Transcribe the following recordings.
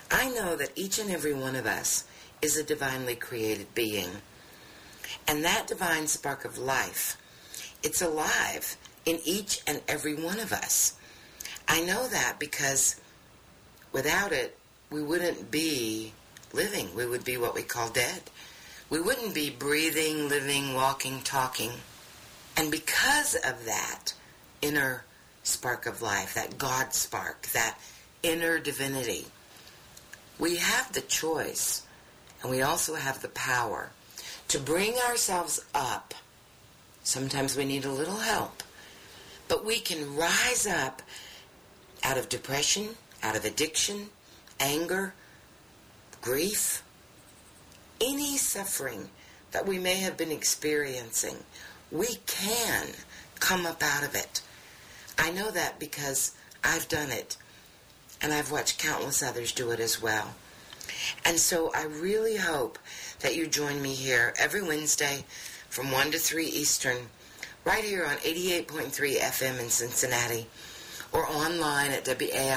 I know that each and every one of us is a divinely created being. And that divine spark of life, it's alive in each and every one of us. I know that because without it, we wouldn't be living. We would be what we call dead. We wouldn't be breathing, living, walking, talking. And because of that inner spark of life, that God spark, that inner divinity, we have the choice, and we also have the power to bring ourselves up. Sometimes we need a little help, but we can rise up out of depression, out of addiction, anger, grief, any suffering that we may have been experiencing. We can come up out of it. I know that because I've done it, and I've watched countless others do it as well. And so I really hope that you join me here every Wednesday from 1 to 3 Eastern, right here on 88.3 FM in Cincinnati, or online at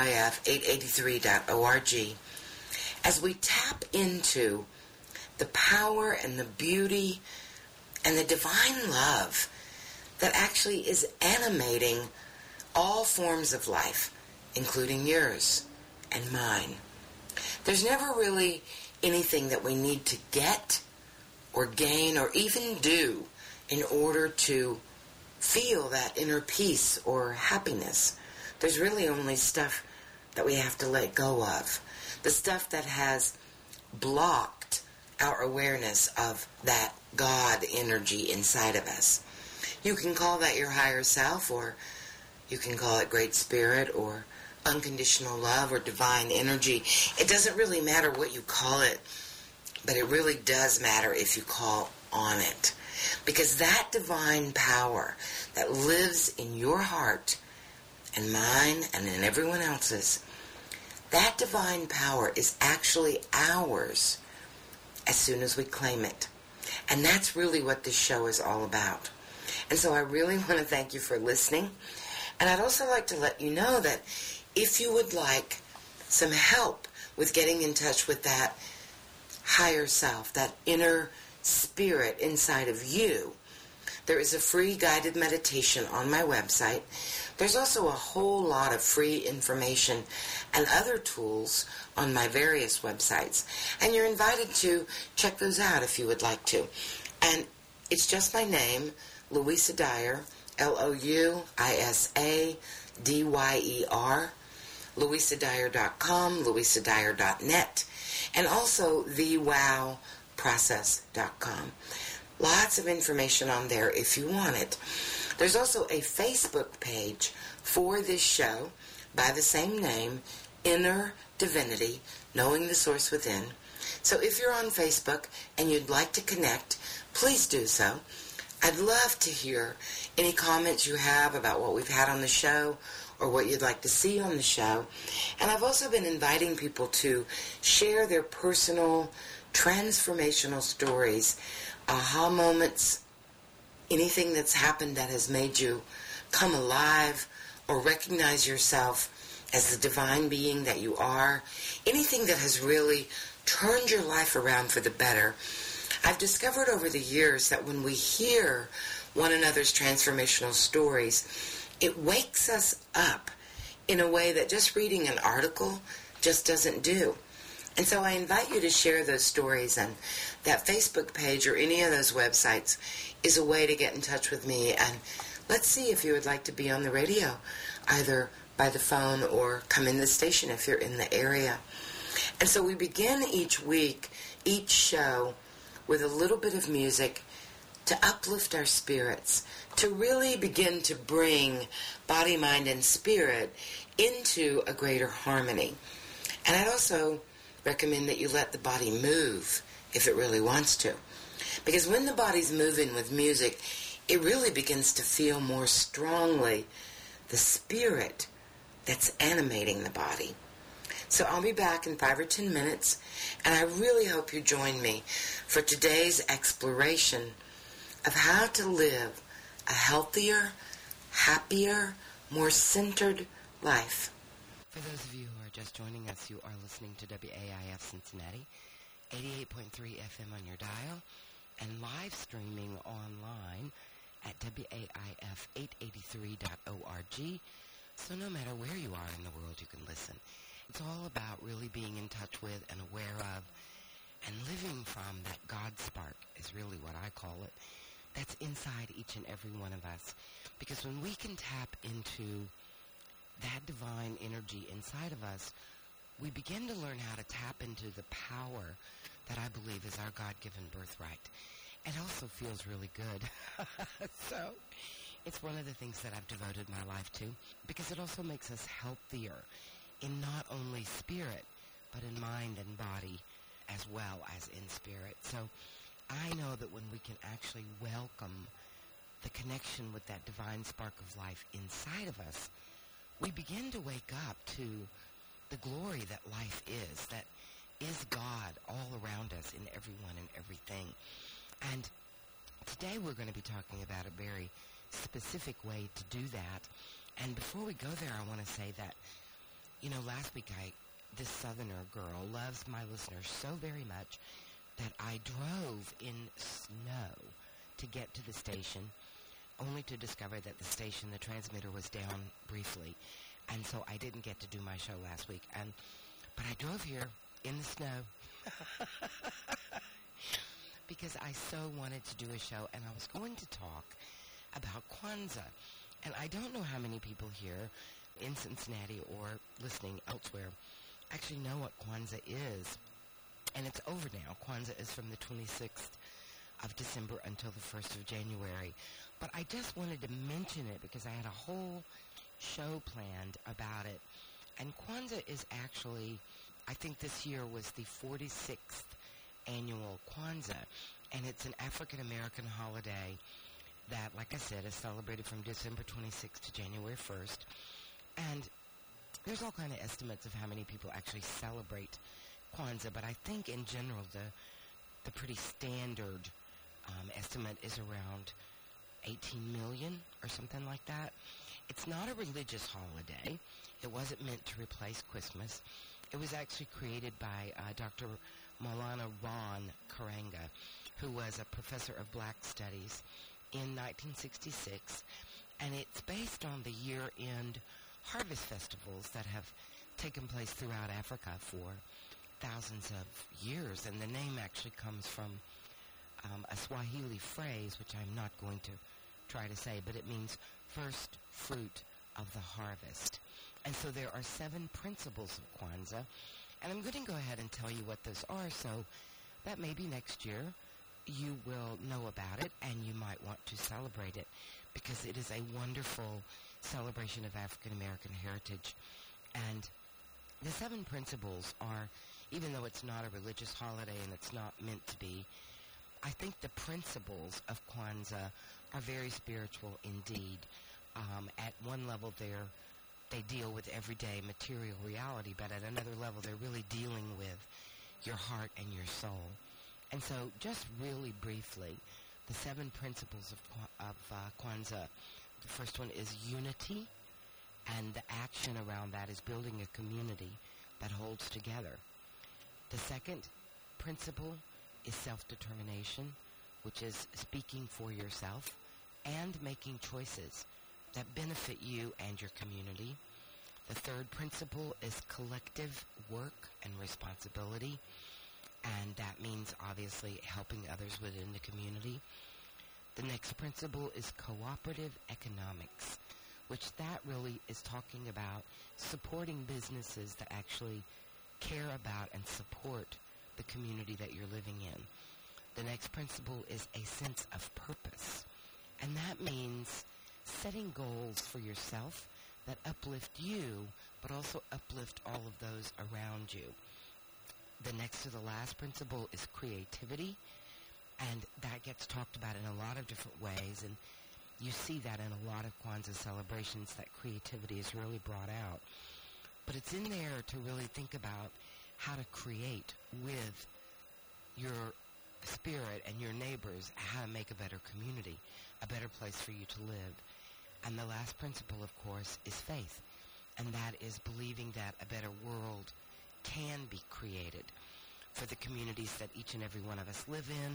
WAIF883.org, as we tap into the power and the beauty and the divine love that actually is animating all forms of life, including yours and mine. There's never really anything that we need to get or gain or even do in order to feel that inner peace or happiness. There's really only stuff that we have to let go of. The stuff that has blocked our awareness of that God energy inside of us. You can call that your higher self, or you can call it Great Spirit, or unconditional love, or divine energy. It doesn't really matter what you call it, but it really does matter if you call on it. Because that divine power that lives in your heart and mine and in everyone else's, that divine power is actually ours as soon as we claim it. And that's really what this show is all about. And so I really want to thank you for listening. And I'd also like to let you know that if you would like some help with getting in touch with that higher self, that inner spirit inside of you, there is a free guided meditation on my website. There's also a whole lot of free information and other tools on my various websites. And you're invited to check those out if you would like to. And it's just my name, Louisa Dyer, LOUISADYER, louisadyer.com, louisadyer.net, and also thewowprocess.com. Lots of information on there if you want it. There's also a Facebook page for this show by the same name, Inner Divinity, Knowing the Source Within. So if you're on Facebook and you'd like to connect, please do so. I'd love to hear any comments you have about what we've had on the show or what you'd like to see on the show. And I've also been inviting people to share their personal transformational stories, aha moments, anything that's happened that has made you come alive or recognize yourself as the divine being that you are, anything that has really turned your life around for the better. I've discovered over the years that when we hear one another's transformational stories, it wakes us up in a way that just reading an article just doesn't do. And so I invite you to share those stories, and that Facebook page or any of those websites is a way to get in touch with me. And let's see if you would like to be on the radio, either by the phone or come in the station if you're in the area. And so we begin each week, each show, with a little bit of music to uplift our spirits, to really begin to bring body, mind, and spirit into a greater harmony. And I'd also recommend that you let the body move if it really wants to. Because when the body's moving with music, it really begins to feel more strongly the spirit that's animating the body. So I'll be back in 5 or 10 minutes, and I really hope you join me for today's exploration of how to live a healthier, happier, more centered life. For those of you who are just joining us, you are listening to WAIF Cincinnati, 88.3 FM on your dial, and live streaming online at WAIF883.org. So no matter where you are in the world, you can listen. It's all about really being in touch with and aware of and living from that God spark is really what I call it. That's inside each and every one of us. Because when we can tap into that divine energy inside of us, we begin to learn how to tap into the power that I believe is our God-given birthright. It also feels really good. So it's one of the things that I've devoted my life to because it also makes us healthier in not only spirit, but in mind and body as well as in spirit. So I know that when we can actually welcome the connection with that divine spark of life inside of us, we begin to wake up to the glory that life is, that is God all around us in everyone and everything. And today we're going to be talking about a very specific way to do that. And before we go there, I want to say that, last week this Southerner girl loves my listeners so very much that I drove in snow to get to the station, only to discover that the station, the transmitter, was down briefly. And so I didn't get to do my show last week. But I drove here in the snow because I so wanted to do a show, and I was going to talk about Kwanzaa. And I don't know how many people here in Cincinnati or listening elsewhere actually know what Kwanzaa is. And it's over now. Kwanzaa is from the 26th of December until the 1st of January. But I just wanted to mention it because I had a whole show planned about it. And Kwanzaa is actually, I think this year was the 46th annual Kwanzaa. And it's an African-American holiday that, like I said, is celebrated from December 26th to January 1st. And there's all kind of estimates of how many people actually celebrate Kwanzaa, but I think in general the pretty standard estimate is around 18 million or something like that. It's not a religious holiday. It wasn't meant to replace Christmas. It was actually created by Dr. Maulana Ron Karanga, who was a professor of black studies in 1966, and it's based on the year-end harvest festivals that have taken place throughout Africa for thousands of years. And the name actually comes from a Swahili phrase, which I'm not going to try to say, but it means first fruit of the harvest. And so there are 7 principles of Kwanzaa, and I'm going to go ahead and tell you what those are, so that maybe next year you will know about it and you might want to celebrate it, because it is a wonderful celebration of African American heritage. And the 7 principles are, even though it's not a religious holiday and it's not meant to be, I think the principles of Kwanzaa are very spiritual indeed. At one level, they deal with everyday material reality, but at another level, they're really dealing with your heart and your soul. And so, just really briefly, the 7 principles of Kwanzaa. The first one is unity, and the action around that is building a community that holds together. The second principle is self-determination, which is speaking for yourself and making choices that benefit you and your community. The third principle is collective work and responsibility, and that means obviously helping others within the community. The next principle is cooperative economics, which that really is talking about supporting businesses that actually care about and support the community that you're living in. The next principle is a sense of purpose, and that means setting goals for yourself that uplift you, but also uplift all of those around you. The next to the last principle is creativity, and that gets talked about in a lot of different ways, and you see that in a lot of Kwanzaa celebrations, that creativity is really brought out. But it's in there to really think about how to create with your spirit and your neighbors, how to make a better community, a better place for you to live. And the last principle, of course, is faith. and that is believing that a better world can be created for the communities that each and every one of us live in,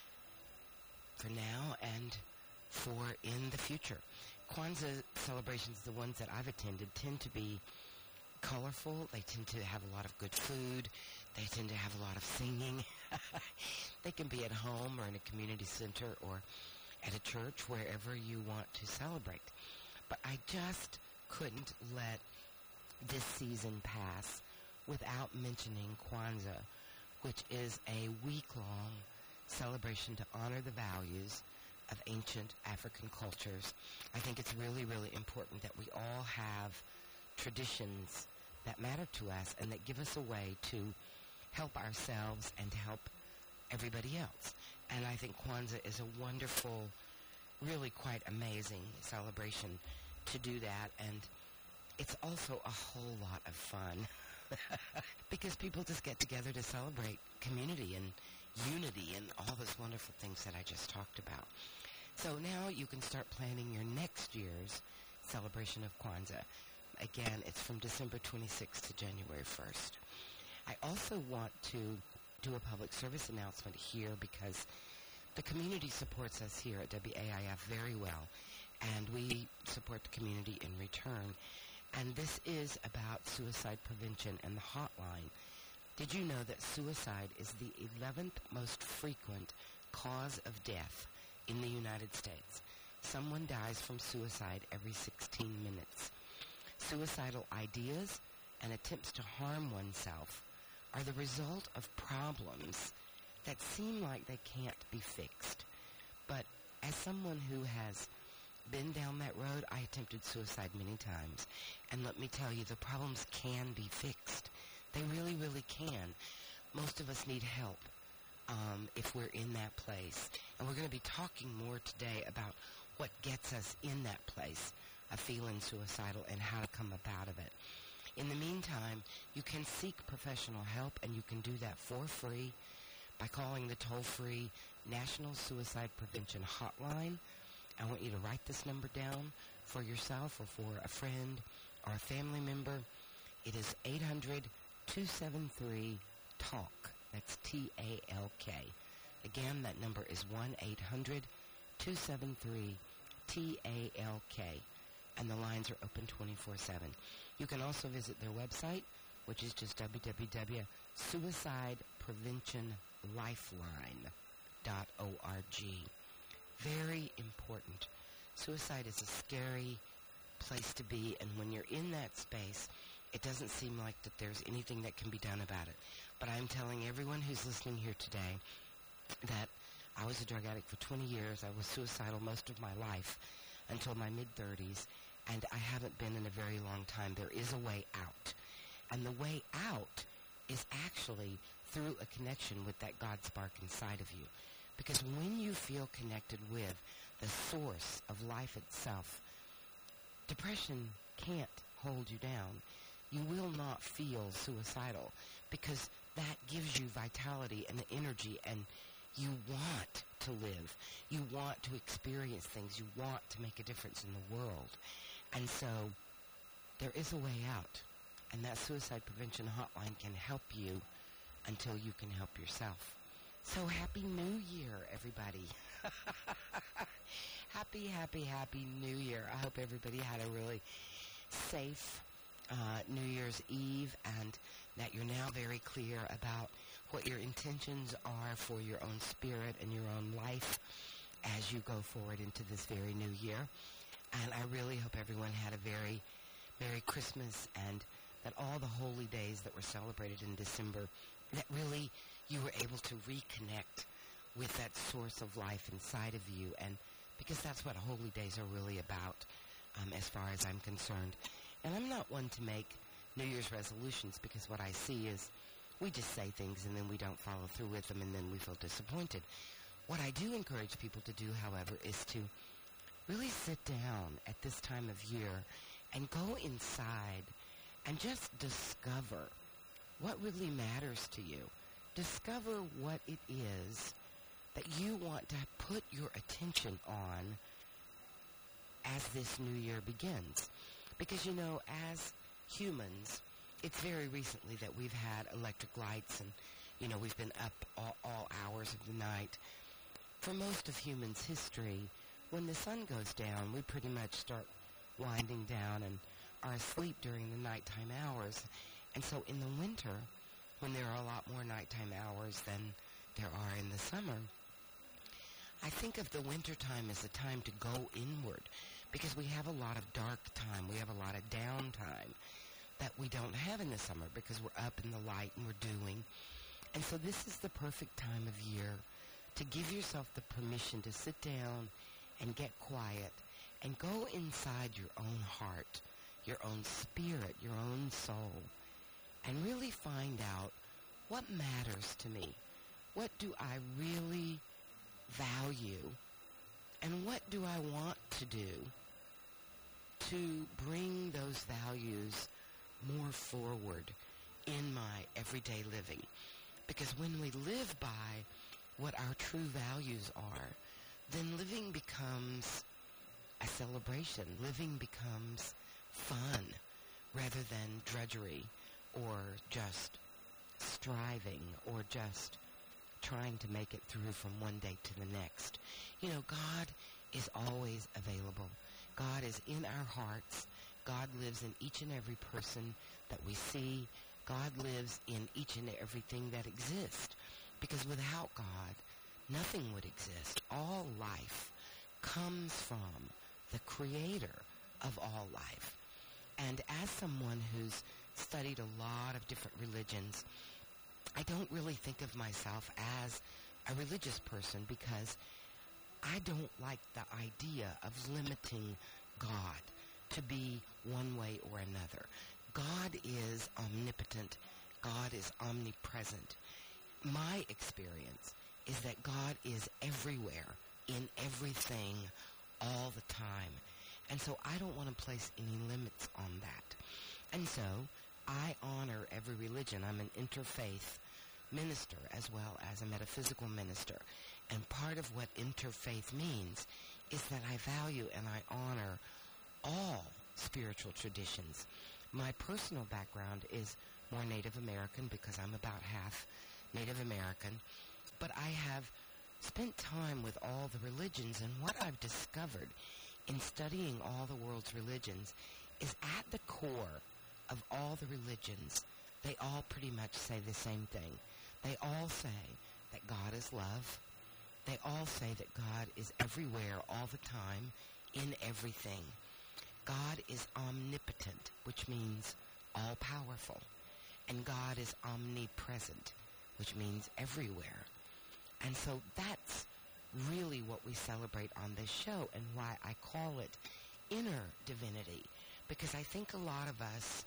for now and for in the future. Kwanzaa celebrations, the ones that I've attended, tend to be colorful. They tend to have a lot of good food. They tend to have a lot of singing. They can be at home or in a community center or at a church, wherever you want to celebrate. But I just couldn't let this season pass without mentioning Kwanzaa, which is a week-long celebration to honor the values of ancient African cultures. I think it's really, really important that we all have traditions that matter to us and that give us a way to help ourselves and to help everybody else. And I think Kwanzaa is a wonderful, really quite amazing celebration to do that. And it's also a whole lot of fun because people just get together to celebrate community and unity and all those wonderful things that I just talked about. So now you can start planning your next year's celebration of Kwanzaa. Again, it's from December 26th to January 1st. I also want to do a public service announcement here because the community supports us here at WAIF very well, and we support the community in return. And this is about suicide prevention and the hotline. Did you know that suicide is the 11th most frequent cause of death in the United States? Someone dies from suicide every 16 minutes. Suicidal ideas and attempts to harm oneself are the result of problems that seem like they can't be fixed. But as someone who has been down that road, I attempted suicide many times. And let me tell you, the problems can be fixed. They really, really can. Most of us need help if we're in that place. And we're going to be talking more today about what gets us in that place of feeling suicidal and how to come up out of it. In the meantime, you can seek professional help, and you can do that for free by calling the toll-free National Suicide Prevention Hotline. I want you to write this number down for yourself or for a friend or a family member. It is 800-273-TALK. That's T-A-L-K. Again, that number is 1-800-273-TALK. And the lines are open 24/7. You can also visit their website, which is just www.suicidepreventionlifeline.org. Very important. Suicide is a scary place to be, and when you're in that space, it doesn't seem like that there's anything that can be done about it. But I'm telling everyone who's listening here today that I was a drug addict for 20 years. I was suicidal most of my life until my mid-30s, and I haven't been in a very long time. There is a way out. And the way out is actually through a connection with that God spark inside of you. Because when you feel connected with the source of life itself, depression can't hold you down. You will not feel suicidal because that gives you vitality and the energy, and you want to live. You want to experience things. You want to make a difference in the world. And so there is a way out, and that suicide prevention hotline can help you until you can help yourself. So happy New Year, everybody. Happy New Year. I hope everybody had a really safe New Year's Eve, and that you're now very clear about what your intentions are for your own spirit and your own life as you go forward into this very new year. And I really hope everyone had a very Merry Christmas, and that all the holy days that were celebrated in December, that really you were able to reconnect with that source of life inside of you, and because that's what holy days are really about, as far as I'm concerned. And I'm not one to make New Year's resolutions, because what I see is we just say things and then we don't follow through with them, and then we feel disappointed. What I do encourage people to do, however, is to really sit down at this time of year and go inside and just discover what really matters to you. Discover what it is that you want to put your attention on as this new year begins. Because, you know, as humans, it's very recently that we've had electric lights and, we've been up all hours of the night. For most of humans' history, when the sun goes down, we pretty much start winding down and are asleep during the nighttime hours. And so in the winter, when there are a lot more nighttime hours than there are in the summer, I think of the winter time as a time to go inward, because we have a lot of dark time. We have a lot of downtime that we don't have in the summer because we're up in the light and we're doing. And so this is the perfect time of year to give yourself the permission to sit down and get quiet and go inside your own heart, your own spirit, your own soul, and really find out what matters to me. What do I really value? And what do I want to do to bring those values more forward in my everyday living? Because when we live by what our true values are, then living becomes a celebration. Living becomes fun rather than drudgery or just striving or just trying to make it through from one day to the next. God is always available. God is in our hearts. God lives in each and every person that we see. God lives in each and everything that exists. Because without God, nothing would exist. All life comes from the creator of all life. And as someone who's studied a lot of different religions, I don't really think of myself as a religious person because I don't like the idea of limiting God to be one way or another. God is omnipotent. God is omnipresent. My experience is that God is everywhere, in everything, all the time. And so I don't want to place any limits on that. And so I honor every religion. I'm an interfaith minister as well as a metaphysical minister. And part of what interfaith means is that I value and I honor all spiritual traditions. My personal background is more Native American because I'm about half Native American. But I have spent time with all the religions, and what I've discovered in studying all the world's religions is at the core of all the religions, they all pretty much say the same thing. They all say that God is love. They all say that God is everywhere all the time, in everything. God is omnipotent, which means all-powerful. And God is omnipresent, which means everywhere. And so that's really what we celebrate on this show and why I call it inner divinity. Because I think a lot of us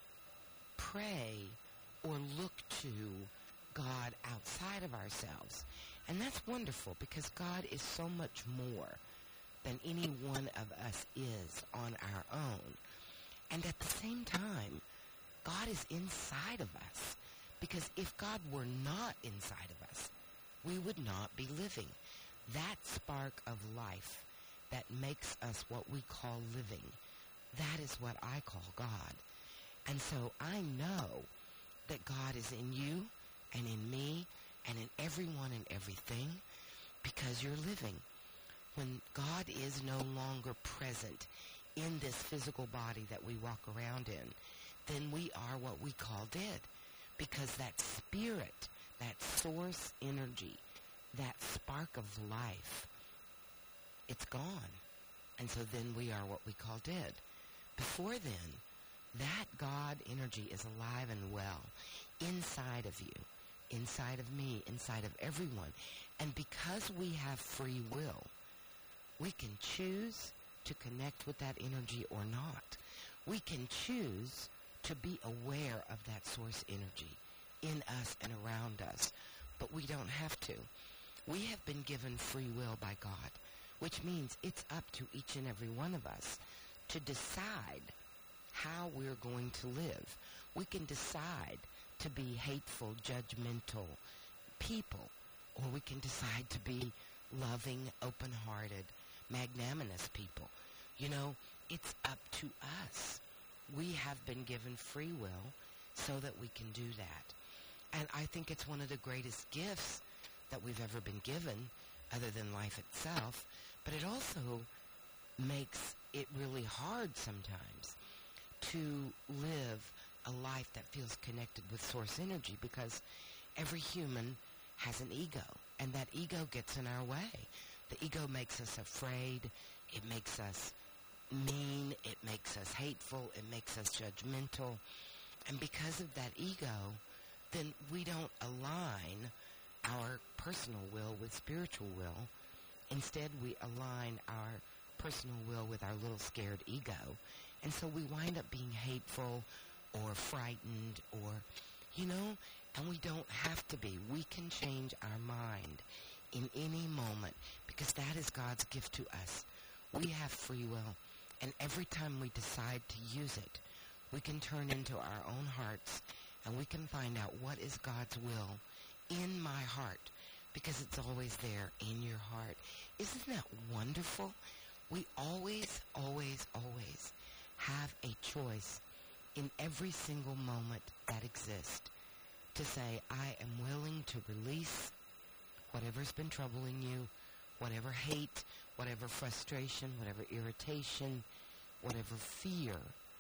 pray or look to God outside of ourselves. And that's wonderful because God is so much more than any one of us is on our own. And at the same time, God is inside of us. Because if God were not inside of us, we would not be living. That spark of life that makes us what we call living, that is what I call God. And so I know that God is in you and in me and in everyone and everything because you're living. When God is no longer present in this physical body that we walk around in, then we are what we call dead. Because that spirit, that source energy, that spark of life, it's gone. And so then we are what we call dead. Before then, that God energy is alive and well inside of you, inside of me, inside of everyone. And because we have free will, we can choose to connect with that energy or not. We can choose to be aware of that source energy in us and around us, but we don't have to. We have been given free will by God, which means it's up to each and every one of us to decide how we're going to live. We can decide to be hateful, judgmental people, or we can decide to be loving, open-hearted, magnanimous people. It's up to us. we have been given free will so that we can do that. And I think it's one of the greatest gifts that we've ever been given, other than life itself, but it also makes it really hard sometimes to live a life that feels connected with source energy, because every human has an ego, and that ego gets in our way. The ego makes us afraid, it makes us mean, it makes us hateful, it makes us judgmental, and because of that ego, then we don't align our personal will with spiritual will. Instead, we align our personal will with our little scared ego, and so we wind up being hateful or frightened, or, and we don't have to be. We can change our mind in any moment, because that is God's gift to us. We have free will, and every time we decide to use it, we can turn into our own hearts, and we can find out what is God's will in my heart, because it's always there in your heart. Isn't that wonderful? We always, always, always have a choice in every single moment that exists to say, I am willing to release whatever's been troubling you, whatever hate, whatever frustration, whatever irritation, whatever fear.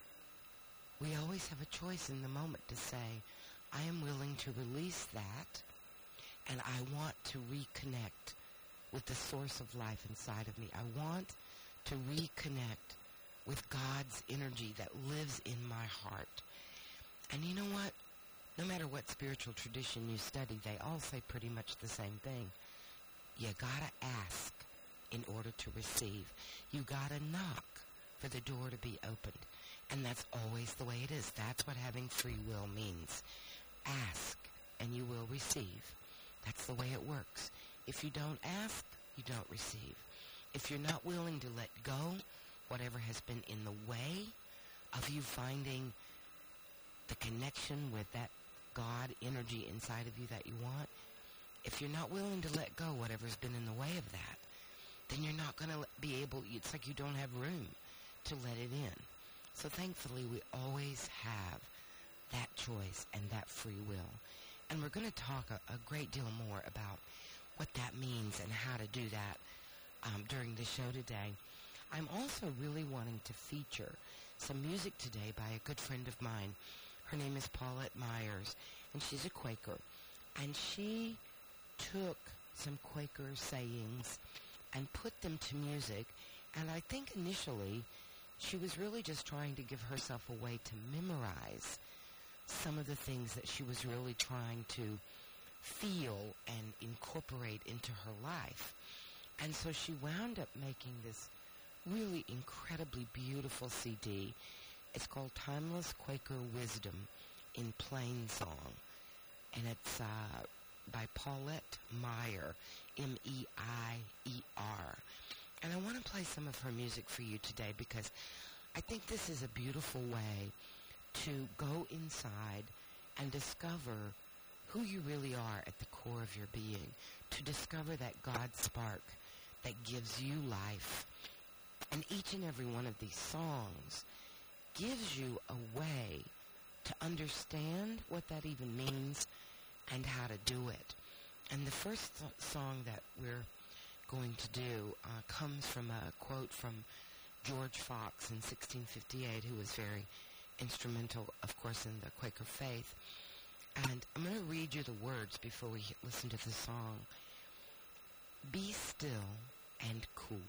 We always have a choice in the moment to say, I am willing to release that, and I want to reconnect with the source of life inside of me. I want to reconnect with God's energy that lives in my heart. And you know what? No matter what spiritual tradition you study, they all say pretty much the same thing. You gotta ask in order to receive. You gotta knock for the door to be opened. And that's always the way it is. That's what having free will means. Ask, and you will receive. That's the way it works. If you don't ask, you don't receive. If you're not willing to let go whatever has been in the way of you finding the connection with that God energy inside of you that you want, if you're not willing to let go whatever's been in the way of that, then you're not going to be able, it's like you don't have room to let it in. So thankfully, we always have that choice and that free will. And we're going to talk a great deal more about what that means and how to do that during the show today. I'm also really wanting to feature some music today by a good friend of mine. Her name is Paulette Myers, and she's a Quaker. And she took some Quaker sayings and put them to music. And I think initially she was really just trying to give herself a way to memorize some of the things that she was really trying to feel and incorporate into her life. And so she wound up making this really incredibly beautiful CD. It's called Timeless Quaker Wisdom in Plain Song. And it's by Paulette Meyer, M-E-I-E-R. And I want to play some of her music for you today because I think this is a beautiful way to go inside and discover who you really are at the core of your being, to discover that God spark that gives you life. And each and every one of these songs gives you a way to understand what that even means and how to do it. And the first song that we're going to do comes from a quote from George Fox in 1658, who was very instrumental, of course, in the Quaker faith. And I'm going to read you the words before we listen to the song. Be still and cool.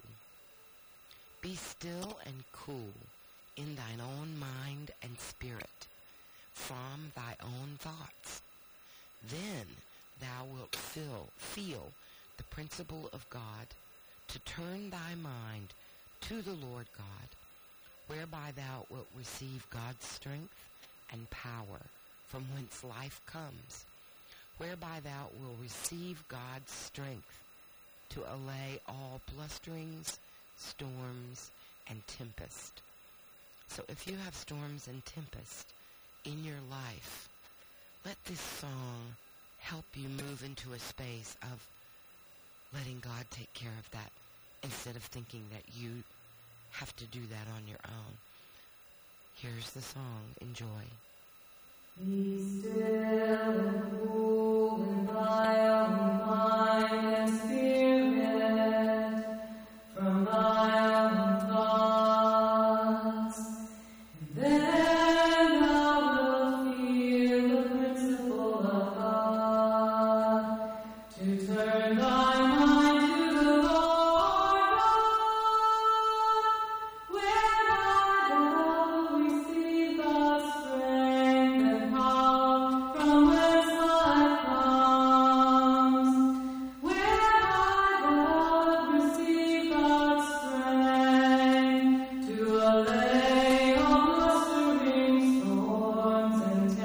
Be still and cool in thine own mind and spirit, from thy own thoughts. Then thou wilt feel the principle of God, to turn thy mind to the Lord God, whereby thou wilt receive God's strength and power, from whence life comes, whereby thou wilt receive God's strength to allay all blusterings, storms, and tempest. So if you have storms and tempest in your life, let this song help you move into a space of letting God take care of that instead of thinking that you have to do that on your own. Here's the song. Enjoy. Be still and cool in thy own mind and spirit, from thy own thoughts, and then thou wilt feel the principle of God, to turn thy mind to the Lord God, whereby thou wilt receive God's strength and power, from whence life comes, whereby thou wilt receive God's strength to allay all blustering storms and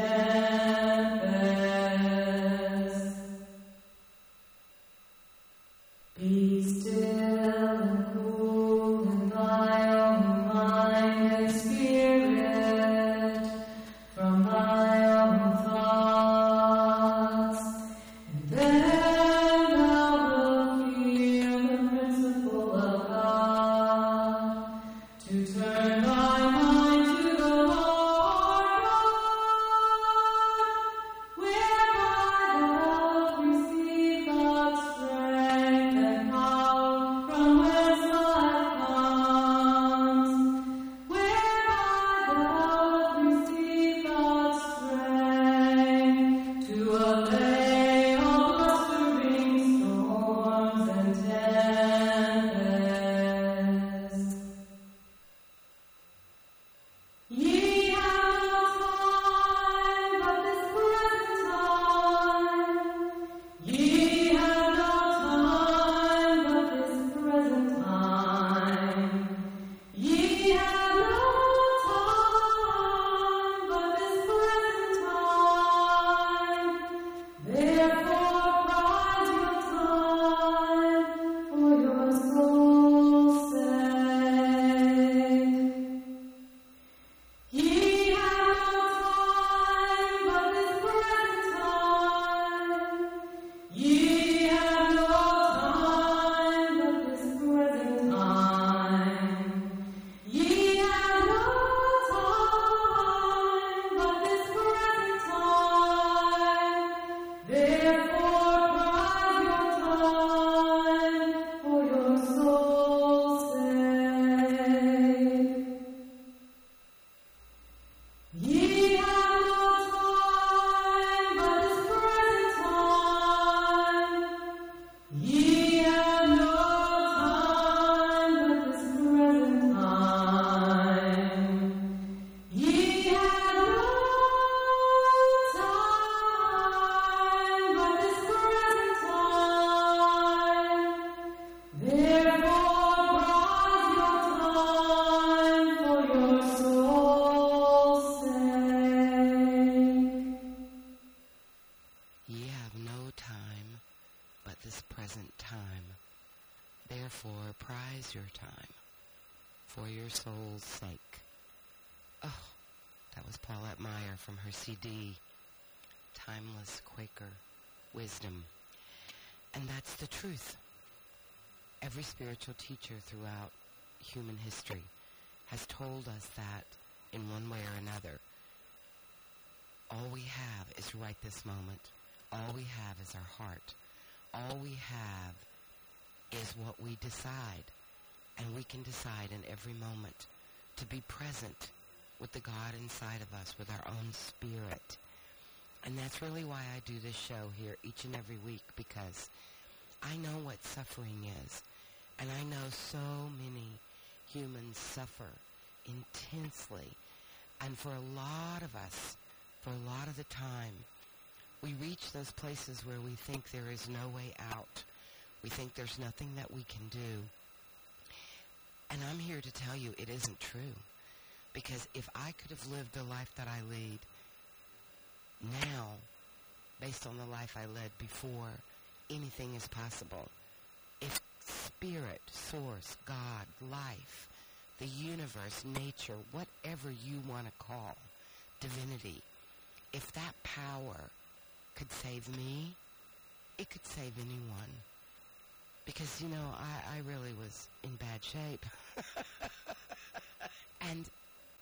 tempests. Be still and cool in thy own mind and spirit, from thy own thoughts, and then thou wilt feel the principle of God, to turn thy mind to the Lord God, whereby thou wilt receive God's strength and power, from whence life comes, whereby thou wilt receive God's strength to allay all blustering storms and tempests. Ye have no time but this present time. Ye have no time but this present time. Ye have no time but this present time. Therefore prize your time for your soul's sake. Ye have no time but this present time. Ye have no time but this present time. Ye have no time but this present time. Therefore prize your time for your soul's sake. Ye have no time but this present time. Ye have no time but this present time. Ye have no time but this present time. Therefore prize your time for your soul's sake. Ye have no time but this present time. Therefore prize your time for your soul's sake. Oh, that was Paulette Meyer from her CD, Timeless Quaker Wisdom. And that's the truth. Every spiritual teacher throughout human history has told us that in one way or another. All we have is right this moment. All we have is our heart. All we have is what we decide. And we can decide in every moment to be present with the God inside of us, with our own spirit. And that's really why I do this show here each and every week, because I know what suffering is. And I know so many humans suffer intensely. And for a lot of us, for a lot of the time, we reach those places where we think there is no way out. We think there's nothing that we can do. And I'm here to tell you it isn't true. Because if I could have lived the life that I lead now, based on the life I led before, anything is possible. If spirit, source, God, life, the universe, nature, whatever you want to call, divinity, if that power could save me, it could save anyone. Because, I really was in bad shape. And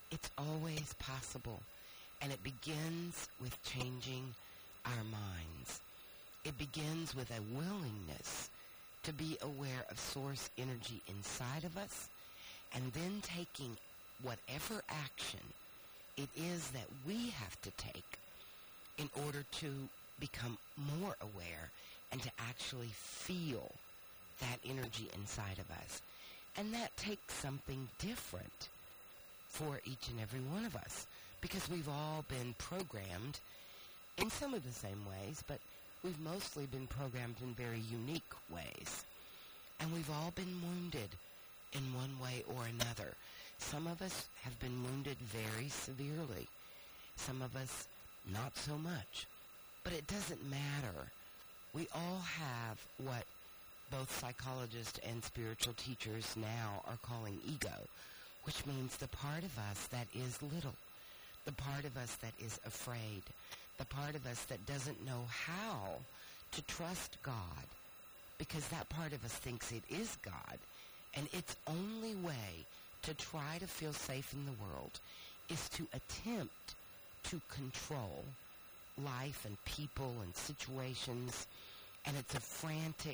It's always possible. And it begins with changing our minds. It begins with a willingness to be aware of source energy inside of us, and then taking whatever action it is that we have to take in order to become more aware and to actually feel that energy inside of us. And that takes something different for each and every one of us, because we've all been programmed in some of the same ways, but we've mostly been programmed in very unique ways. And we've all been wounded in one way or another. Some of us have been wounded very severely. Some of us not so much. But it doesn't matter. We all have what both psychologists and spiritual teachers now are calling ego, which means the part of us that is little, the part of us that is afraid, the part of us that doesn't know how to trust God, because that part of us thinks it is God, and its only way to try to feel safe in the world is to attempt to control life and people and situations, and it's a frantic,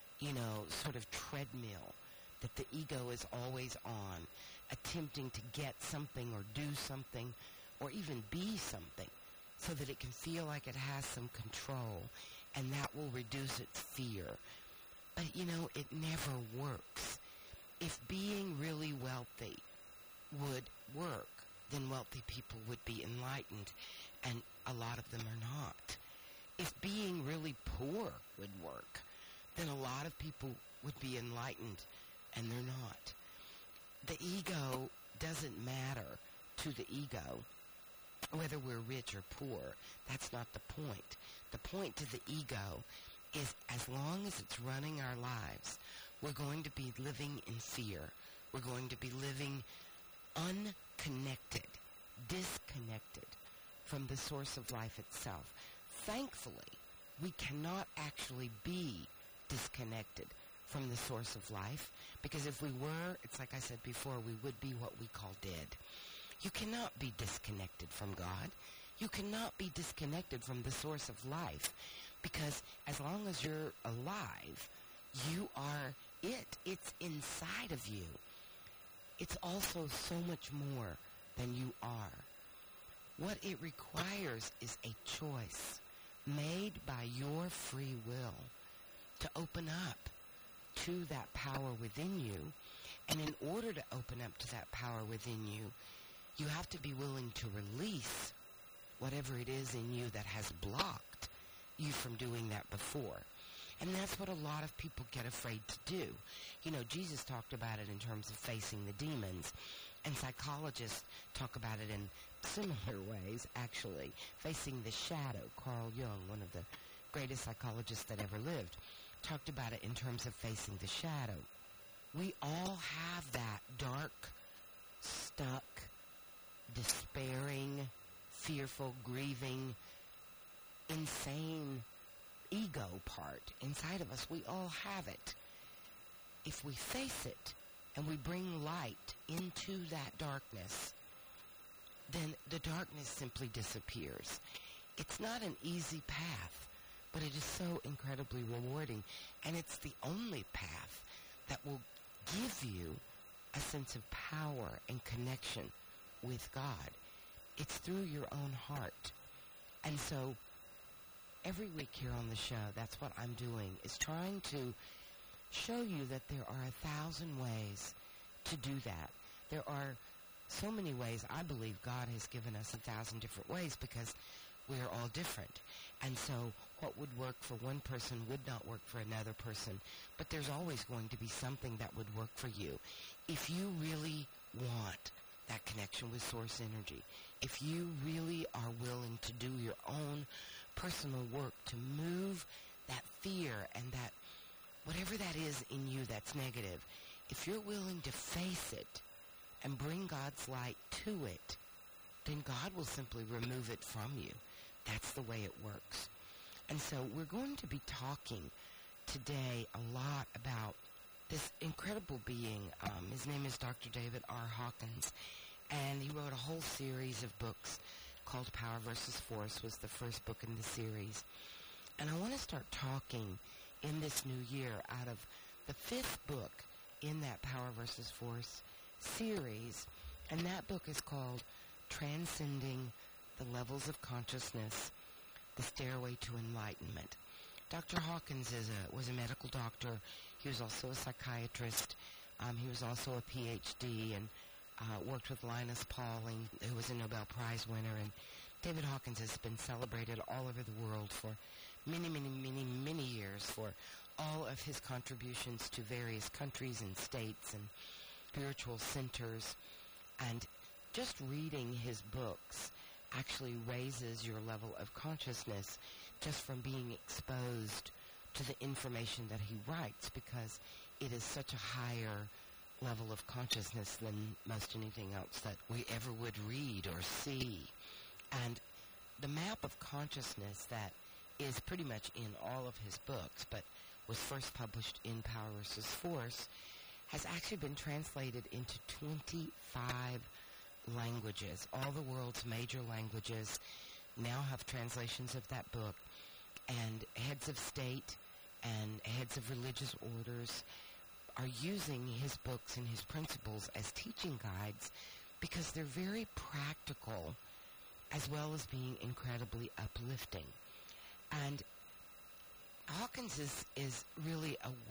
sort of treadmill that the ego is always on, attempting to get something or do something or even be something so that it can feel like it has some control, and that will reduce its fear. But, it never works. If being really wealthy would work, then wealthy people would be enlightened, and a lot of them are not. If being really poor would work, then a lot of people would be enlightened, and they're not. The ego doesn't matter to the ego whether we're rich or poor. That's not the point. The point to the ego is, as long as it's running our lives, we're going to be living in fear. We're going to be living unconnected, disconnected from the source of life itself. Thankfully, we cannot actually be disconnected from the source of life, because if we were, it's like I said before, we would be what we call dead. You cannot be disconnected from God. You cannot be disconnected from the source of life, because as long as you're alive, you are it. It's inside of you. It's also so much more than you are. What it requires is a choice made by your free will to open up to that power within you. And in order to open up to that power within you, you have to be willing to release whatever it is in you that has blocked you from doing that before. And that's what a lot of people get afraid to do. Jesus talked about it in terms of facing the demons, and psychologists talk about it in similar ways, actually. Facing the shadow. Carl Jung, one of the greatest psychologists that ever lived, talked about it in terms of facing the shadow. We all have that dark, stuck, despairing, fearful, grieving, insane ego part inside of us. We all have it. If we face it and we bring light into that darkness, then the darkness simply disappears. It's not an easy path, but it is so incredibly rewarding, and it's the only path that will give you a sense of power and connection with God. It's through your own heart. And so every week here on the show, that's what I'm doing, is trying to show you that there are 1,000 ways to do that. There are so many ways. I believe God has given us 1,000 different ways, because we're all different. And so what would work for one person would not work for another person. But there's always going to be something that would work for you. If you really want that connection with source energy, if you really are willing to do your own personal work to move that fear and that whatever that is in you that's negative, if you're willing to face it and bring God's light to it, then God will simply remove it from you. That's the way it works. And so we're going to be talking today a lot about this incredible being. His name is Dr. David R. Hawkins, And he wrote a whole series of books called Power versus Force, was the first book in the series. And I want to start talking in this new year out of the fifth book in that Power versus Force series. And that book is called Transcending the Levels of Consciousness, The Stairway to Enlightenment. Dr. Hawkins was a medical doctor. He was also a psychiatrist. He was also a PhD and worked with Linus Pauling, who was a Nobel Prize winner. And David Hawkins has been celebrated all over the world for many, many, many, many years for all of his contributions to various countries and states and spiritual centers. And just reading his books actually raises your level of consciousness just from being exposed to the information that he writes, because it is such a higher level of consciousness than most anything else that we ever would read or see. And the map of consciousness that is pretty much in all of his books, but was first published in Power versus Force, has actually been translated into 25 languages. All the world's major languages now have translations of that book, and heads of state and heads of religious orders are using his books and his principles as teaching guides because they're very practical as well as being incredibly uplifting. And Hawkins is really a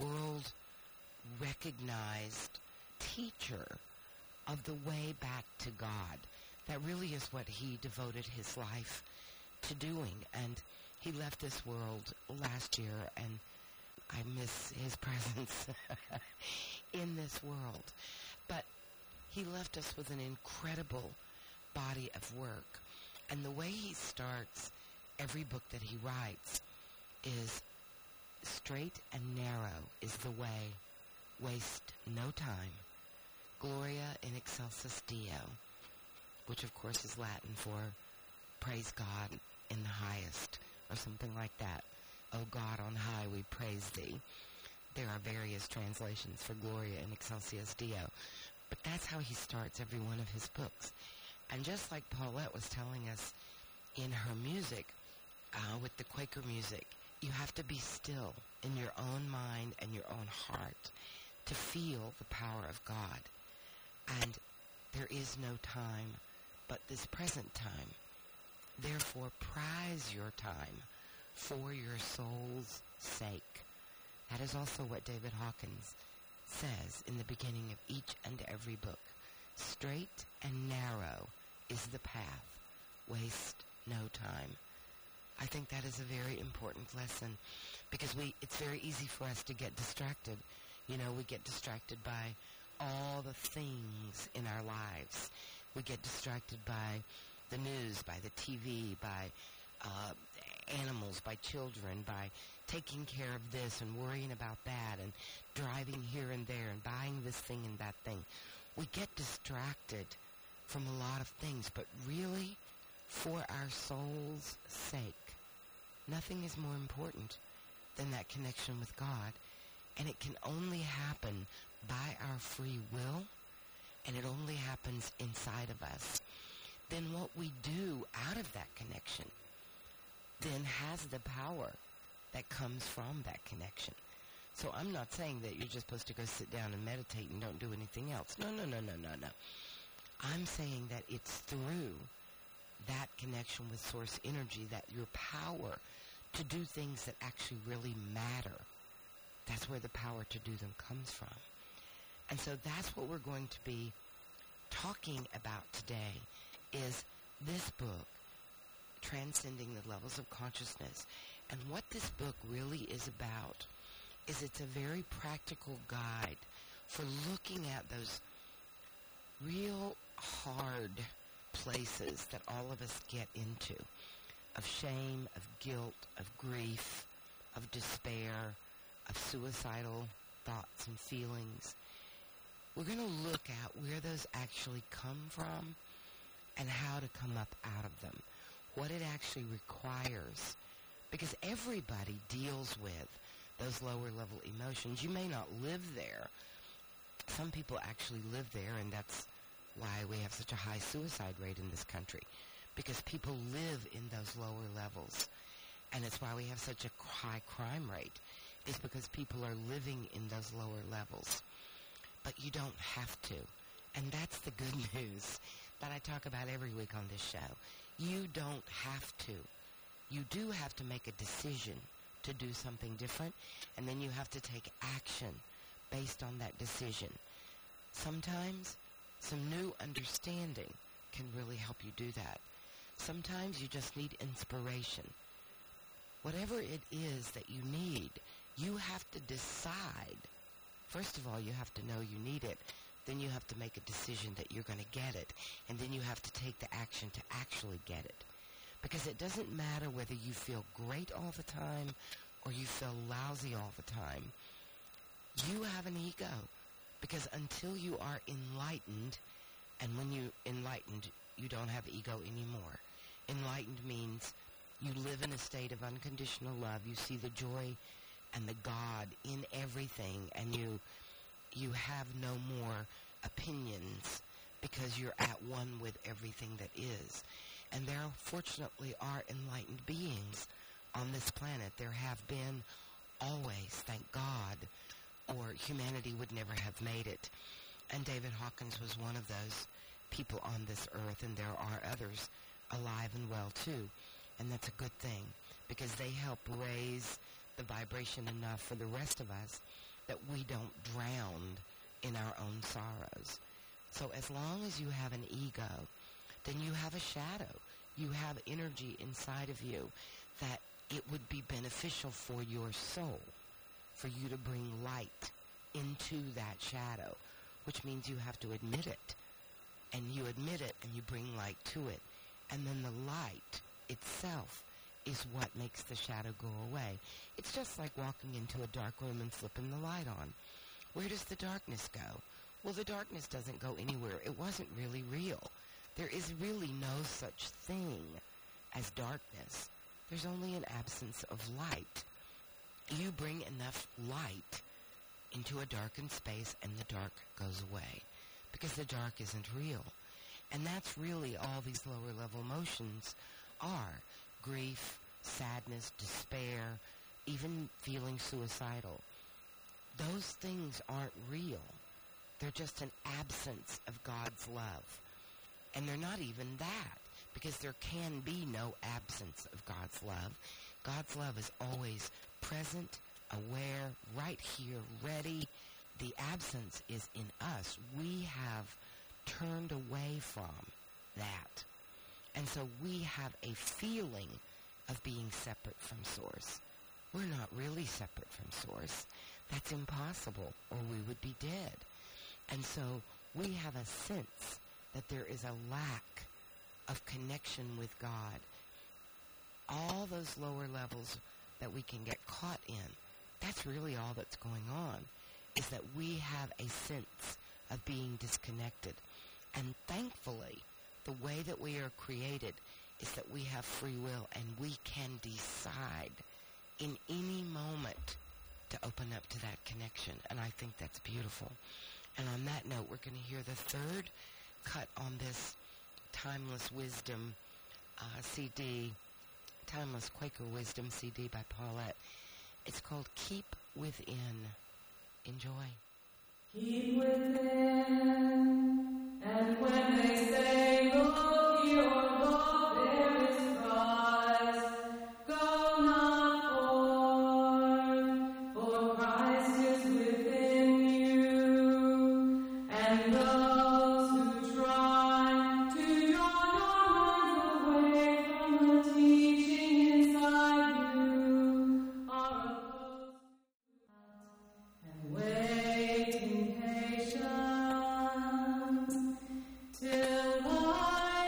world-recognized teacher of the way back to God. That really is what he devoted his life to doing. And he left this world last year, and I miss his presence in this world. But he left us with an incredible body of work. And the way he starts every book that he writes is straight and narrow is the way, waste no time, Gloria in excelsis Deo, which of course is Latin for praise God in the highest, or something like that. O God on high, we praise thee. There are various translations for Gloria in excelsis Deo, but that's how he starts every one of his books. And just like Paulette was telling us in her music, with the Quaker music, you have to be still in your own mind and your own heart to feel the power of God. And there is no time but this present time. Therefore, prize your time for your soul's sake. That is also what David Hawkins says in the beginning of each and every book. Straight and narrow is the path. Waste no time. I think that is a very important lesson because it's very easy for us to get distracted. You know, we get distracted by all the things in our lives. We get distracted by the news, by the TV, by animals, by children, by taking care of this and worrying about that and driving here and there and buying this thing and that thing. We get distracted from a lot of things, but really, for our soul's sake, nothing is more important than that connection with God. And it can only happen by our free will, and it only happens inside of us. Then what we do out of that connection then has the power that comes from that connection. So I'm not saying that you're just supposed to go sit down and meditate and don't do anything else. No. I'm saying that it's through that connection with source energy that your power to do things that actually really matter, that's where the power to do them comes from. And so that's what we're going to be talking about today, is this book, Transcending the Levels of Consciousness. And what this book really is about is it's a very practical guide for looking at those real hard places that all of us get into, of shame, of guilt, of grief, of despair, of suicidal thoughts and feelings. We're going to look at where those actually come from and how to come up out of them, what it actually requires, because everybody deals with those lower level emotions. You may not live there. Some people actually live there, and that's why we have such a high suicide rate in this country, because people live in those lower levels. And it's why we have such a high crime rate, is because people are living in those lower levels. But you don't have to. And that's the good news that I talk about every week on this show. You don't have to. You do have to make a decision to do something different, and then you have to take action based on that decision. Sometimes some new understanding can really help you do that. Sometimes you just need inspiration. Whatever it is that you need, you have to decide. First of all, you have to know you need it. Then you have to make a decision that you're going to get it. And then you have to take the action to actually get it. Because it doesn't matter whether you feel great all the time or you feel lousy all the time. You have an ego. Because until you are enlightened, and when you're enlightened, you don't have ego anymore. Enlightened means you live in a state of unconditional love. You see the joy and the God in everything, and you have no more opinions because you're at one with everything that is. And there fortunately are enlightened beings on this planet. There have been always, thank God, or humanity would never have made it. And David Hawkins was one of those people on this earth, and there are others alive and well too. And that's a good thing, because they help raise the vibration enough for the rest of us that we don't drown in our own sorrows. So as long as you have an ego, then you have a shadow. You have energy inside of you that it would be beneficial for your soul, for you to bring light into that shadow, which means you have to admit it. And you admit it, and you bring light to it. And then the light itself is what makes the shadow go away. It's just like walking into a dark room and flipping the light on. Where does the darkness go? Well, the darkness doesn't go anywhere. It wasn't really real. There is really no such thing as darkness. There's only an absence of light. You bring enough light into a darkened space, and the dark goes away, because the dark isn't real. And that's really all these lower level emotions are. Grief, sadness, despair, even feeling suicidal. Those things aren't real. They're just an absence of God's love. And they're not even that, because there can be no absence of God's love. God's love is always present, aware, right here, ready. The absence is in us. We have turned away from that. And so we have a feeling of being separate from Source. We're not really separate from Source. That's impossible, or we would be dead. And so we have a sense that there is a lack of connection with God. All those lower levels that we can get caught in, that's really all that's going on, is that we have a sense of being disconnected. And thankfully, the way that we are created is that we have free will, and we can decide in any moment to open up to that connection. And I think that's beautiful. And on that note, we're going to hear the third cut on this Timeless Wisdom CD, Timeless Quaker Wisdom CD by Paulette. It's called Keep Within. Enjoy. Keep within, and when they say, look here or look, there is Christ, go not forth, for Christ is within you, and those who try to draw your minds away from the teaching inside you are opposed and waiting patience till light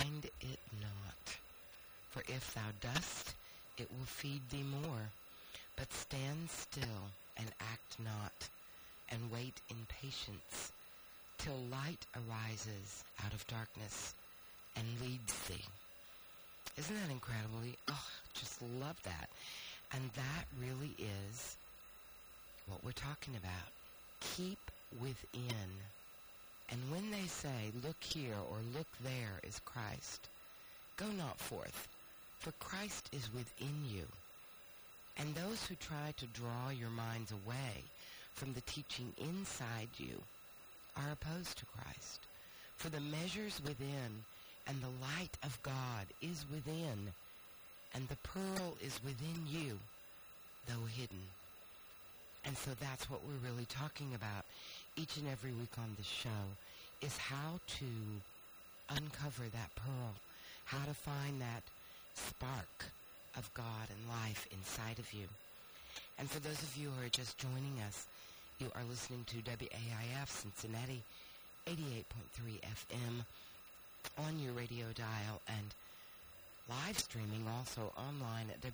mind it not. For if thou dost, it will feed thee more. But stand still, and act not, and wait in patience, till light arises out of darkness, and leads thee. Isn't that incredible? Just love that. And that really is what we're talking about. Keep within. And when they say, look here or look there is Christ, go not forth, for Christ is within you. And those who try to draw your minds away from the teaching inside you are opposed to Christ. For the measures within and the light of God is within, and the pearl is within you, though hidden. And so that's what we're really talking about each and every week on the show, is how to uncover that pearl, how to find that spark of God and life inside of you. And for those of you who are just joining us, you are listening to WAIF Cincinnati 88.3 FM on your radio dial and live streaming also online at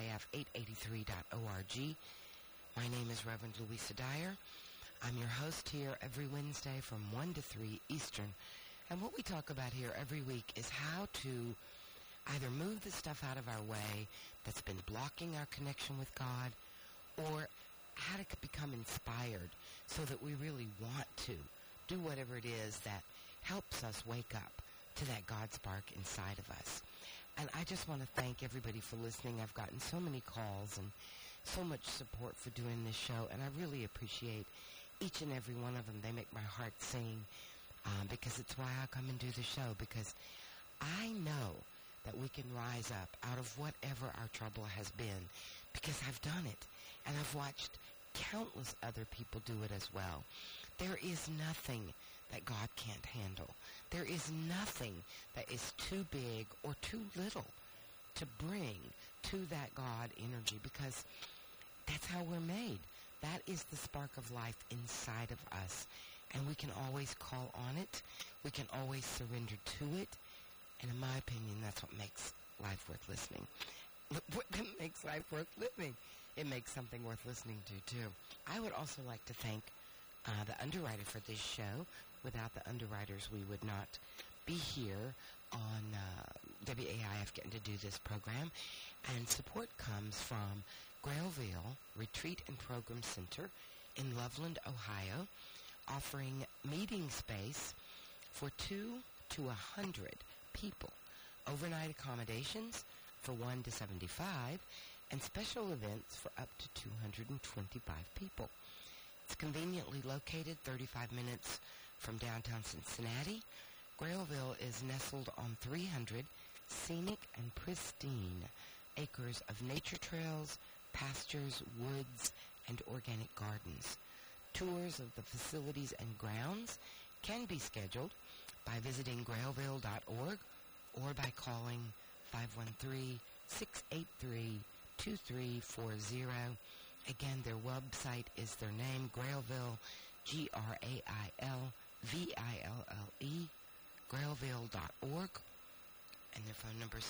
WAIF883.org. My name is Reverend Louisa Dyer. I'm your host here every Wednesday from 1 to 3 Eastern. And what we talk about here every week is how to either move the stuff out of our way that's been blocking our connection with God, or how to become inspired so that we really want to do whatever it is that helps us wake up to that God spark inside of us. And I just want to thank everybody for listening. I've gotten so many calls and so much support for doing this show, and I really appreciate each and every one of them. They make my heart sing because it's why I come and do the show, because I know that we can rise up out of whatever our trouble has been, because I've done it, and I've watched countless other people do it as well. There is nothing that God can't handle. There is nothing that is too big or too little to bring to that God energy, because that's how we're made. That is the spark of life inside of us, and we can always call on it. We can always surrender to it. And in my opinion, that's what makes life worth listening. What makes life worth living? It makes something worth listening to, too. I would also like to thank the underwriter for this show. Without the underwriters, we would not be here on WAIF getting to do this program. And support comes from Grailville Retreat and Program Center in Loveland, Ohio, offering meeting space for 2 to 100 people, overnight accommodations for 1 to 75, and special events for up to 225 people. It's conveniently located 35 minutes from downtown Cincinnati. Grailville is nestled on 300 scenic and pristine acres of nature trails, pastures, woods, and organic gardens. Tours of the facilities and grounds can be scheduled by visiting grailville.org or by calling 513-683-2340. Again, their website is their name, Grailville, Grailville, grailville.org, and their phone number is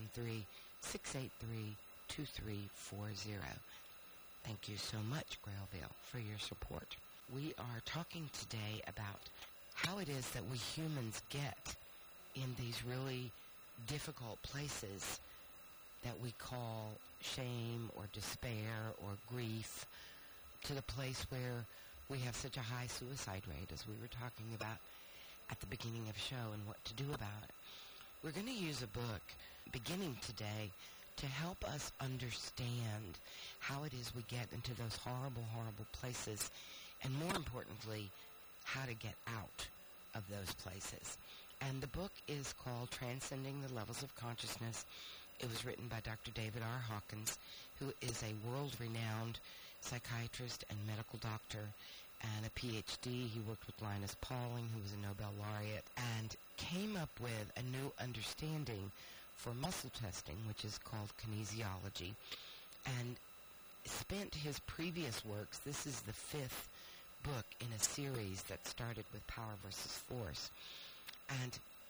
513-683-2340. Thank you so much, Grailville, for your support. We are talking today about how it is that we humans get in these really difficult places that we call shame or despair or grief, to the place where we have such a high suicide rate, as we were talking about at the beginning of the show, and what to do about it. We're going to use a book beginning today to help us understand how it is we get into those horrible, horrible places, and more importantly, how to get out of those places. And the book is called Transcending the Levels of Consciousness. It was written by Dr. David R. Hawkins, who is a world-renowned psychiatrist and medical doctor and a PhD. He worked with Linus Pauling, who was a Nobel laureate, and came up with a new understanding for muscle testing, which is called kinesiology, and spent his previous works. This is the 5th book in a series that started with Power versus Force. And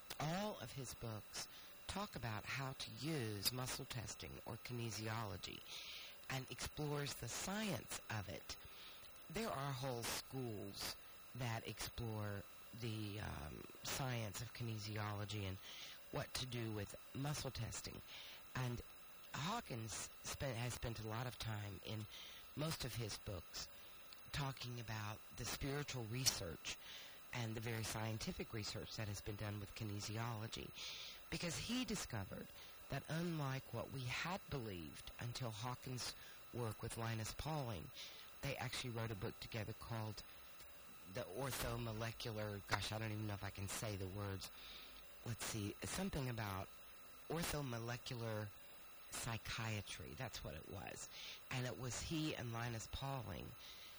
all of his books talk about how to use muscle testing or kinesiology and explores the science of it. There are whole schools that explore the science of kinesiology and what to do with muscle testing. And Hawkins has spent a lot of time in most of his books talking about the spiritual research and the very scientific research that has been done with kinesiology, because he discovered that unlike what we had believed until Hawkins' work with Linus Pauling, they actually wrote a book together called the orthomolecular, gosh, I don't even know if I can say the words. Let's see, something about orthomolecular psychiatry. That's what it was. And it was he and Linus Pauling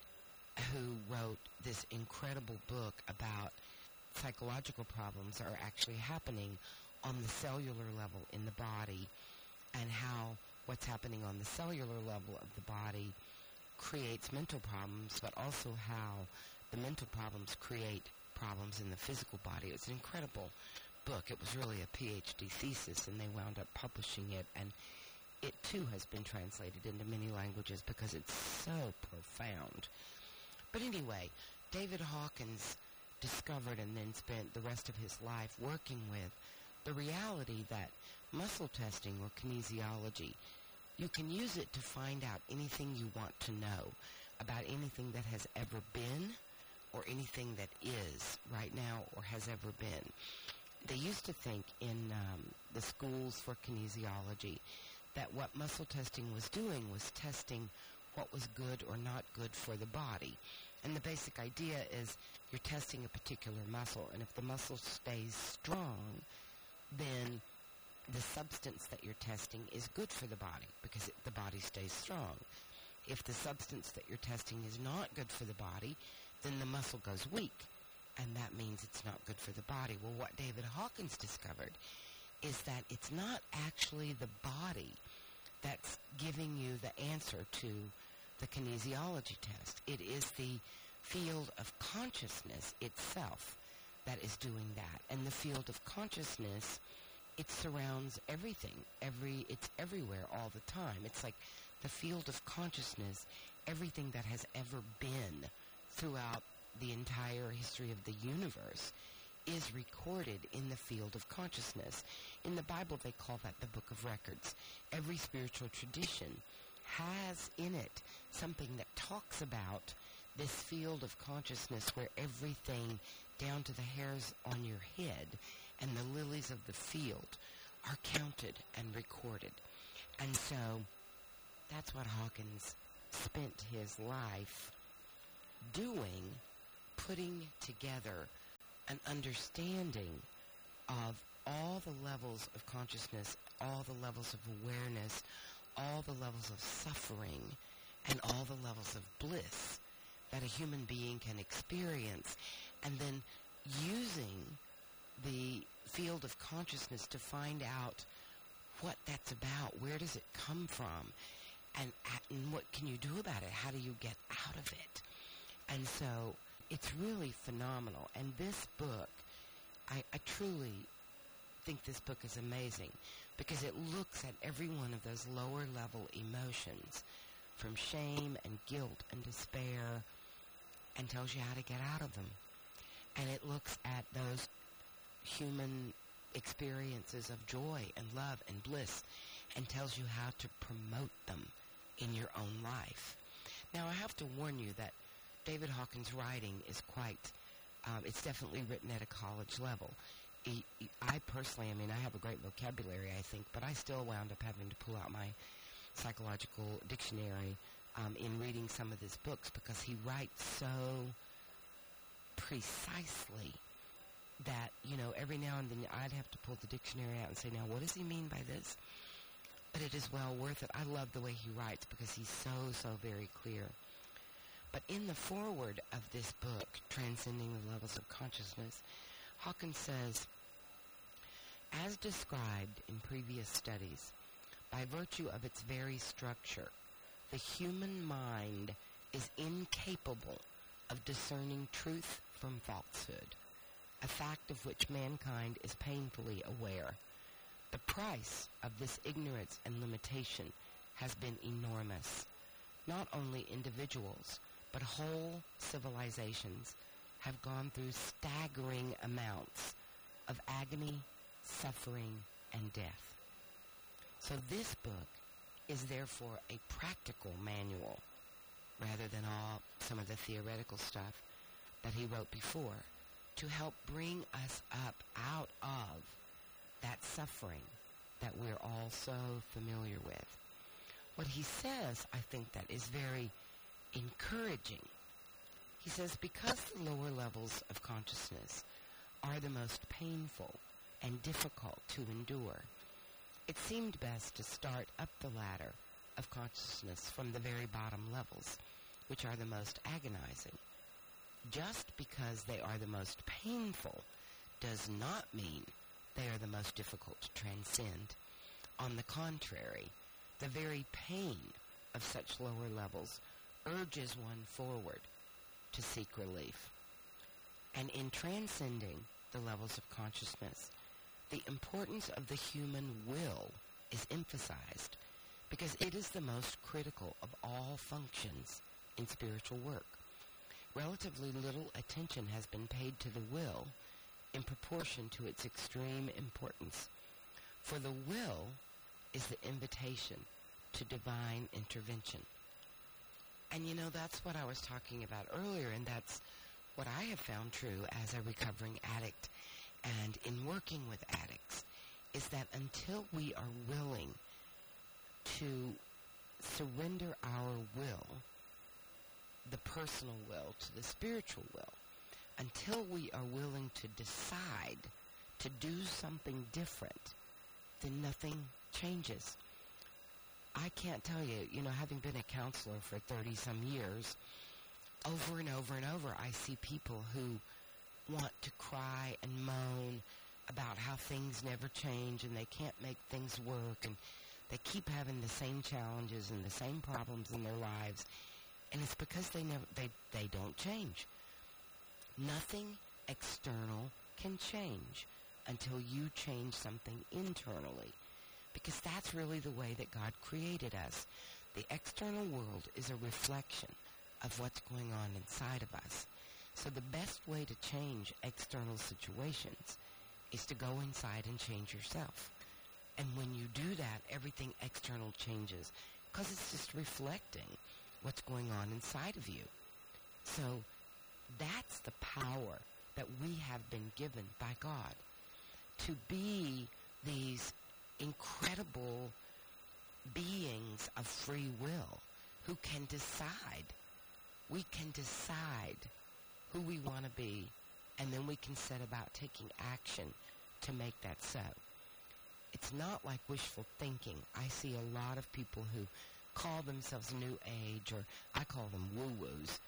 who wrote this incredible book about psychological problems are actually happening on the cellular level in the body, and how what's happening on the cellular level of the body creates mental problems, but also how the mental problems create problems in the physical body. It's an incredible book. It was really a PhD thesis, and they wound up publishing it, and it too has been translated into many languages because it's so profound. But anyway, David Hawkins discovered and then spent the rest of his life working with the reality that muscle testing or kinesiology, you can use it to find out anything you want to know about anything that has ever been or anything that is right now or has ever been. They used to think in the schools for kinesiology that what muscle testing was doing was testing what was good or not good for the body. And the basic idea is you're testing a particular muscle, and if the muscle stays strong, then the substance that you're testing is good for the body because the body stays strong. If the substance that you're testing is not good for the body, then the muscle goes weak, and that means it's not good for the body. Well, what David Hawkins discovered is that it's not actually the body that's giving you the answer to the kinesiology test. It is the field of consciousness itself that is doing that. And the field of consciousness, it surrounds everything. It's everywhere all the time. It's like the field of consciousness, everything that has ever been throughout the entire history of the universe is recorded in the field of consciousness. In the Bible, they call that the Book of Records. Every spiritual tradition has in it something that talks about this field of consciousness where everything down to the hairs on your head and the lilies of the field are counted and recorded. And so that's what Hawkins spent his life doing, putting together an understanding of all the levels of consciousness, all the levels of awareness, all the levels of suffering, and all the levels of bliss that a human being can experience, and then using the field of consciousness to find out what that's about, where does it come from, and what can you do about it, how do you get out of it. And so it's really phenomenal. And this book, I truly think this book is amazing because it looks at every one of those lower level emotions from shame and guilt and despair and tells you how to get out of them. And it looks at those human experiences of joy and love and bliss and tells you how to promote them in your own life. Now, I have to warn you that David Hawkins' writing is quite, it's definitely written at a college level. I personally, I have a great vocabulary, I think, but I still wound up having to pull out my psychological dictionary in reading some of his books because he writes so precisely that, every now and then I'd have to pull the dictionary out and say, now, what does he mean by this? But it is well worth it. I love the way he writes because he's so very clear. But in the foreword of this book, Transcending the Levels of Consciousness, Hawkins says, as described in previous studies, by virtue of its very structure, the human mind is incapable of discerning truth from falsehood. a fact of which mankind is painfully aware. The price of this ignorance and limitation has been enormous. Not only individuals, but whole civilizations have gone through staggering amounts of agony, suffering, and death. So this book is therefore a practical manual rather than some of the theoretical stuff that he wrote before, to help bring us up out of that suffering that we're all so familiar with. What he says, I think, that is very encouraging. He says, because the lower levels of consciousness are the most painful and difficult to endure, it seemed best to start up the ladder of consciousness from the very bottom levels, which are the most agonizing. Just because they are the most painful does not mean they are the most difficult to transcend. On the contrary, the very pain of such lower levels urges one forward to seek relief. And in transcending the levels of consciousness, the importance of the human will is emphasized because it is the most critical of all functions in spiritual work. Relatively little attention has been paid to the will in proportion to its extreme importance. For the will is the invitation to divine intervention. And that's what I was talking about earlier, and that's what I have found true as a recovering addict and in working with addicts, is that until we are willing to surrender our will, the personal will, to the spiritual will, until we are willing to decide to do something different, then nothing changes. I can't tell you, having been a counselor for 30-some years, over and over and over, I see people who want to cry and moan about how things never change and they can't make things work and they keep having the same challenges and the same problems in their lives. And it's because they don't change. Nothing external can change until you change something internally, because that's really the way that God created us. The external world is a reflection of what's going on inside of us. So the best way to change external situations is to go inside and change yourself. And when you do that, everything external changes, because it's just reflecting what's going on inside of you. So that's the power that we have been given by God, to be these incredible beings of free will who can decide. We can decide who we want to be, and then we can set about taking action to make that so. It's not like wishful thinking. I see a lot of people who call themselves New Age, or I call them woo-woos.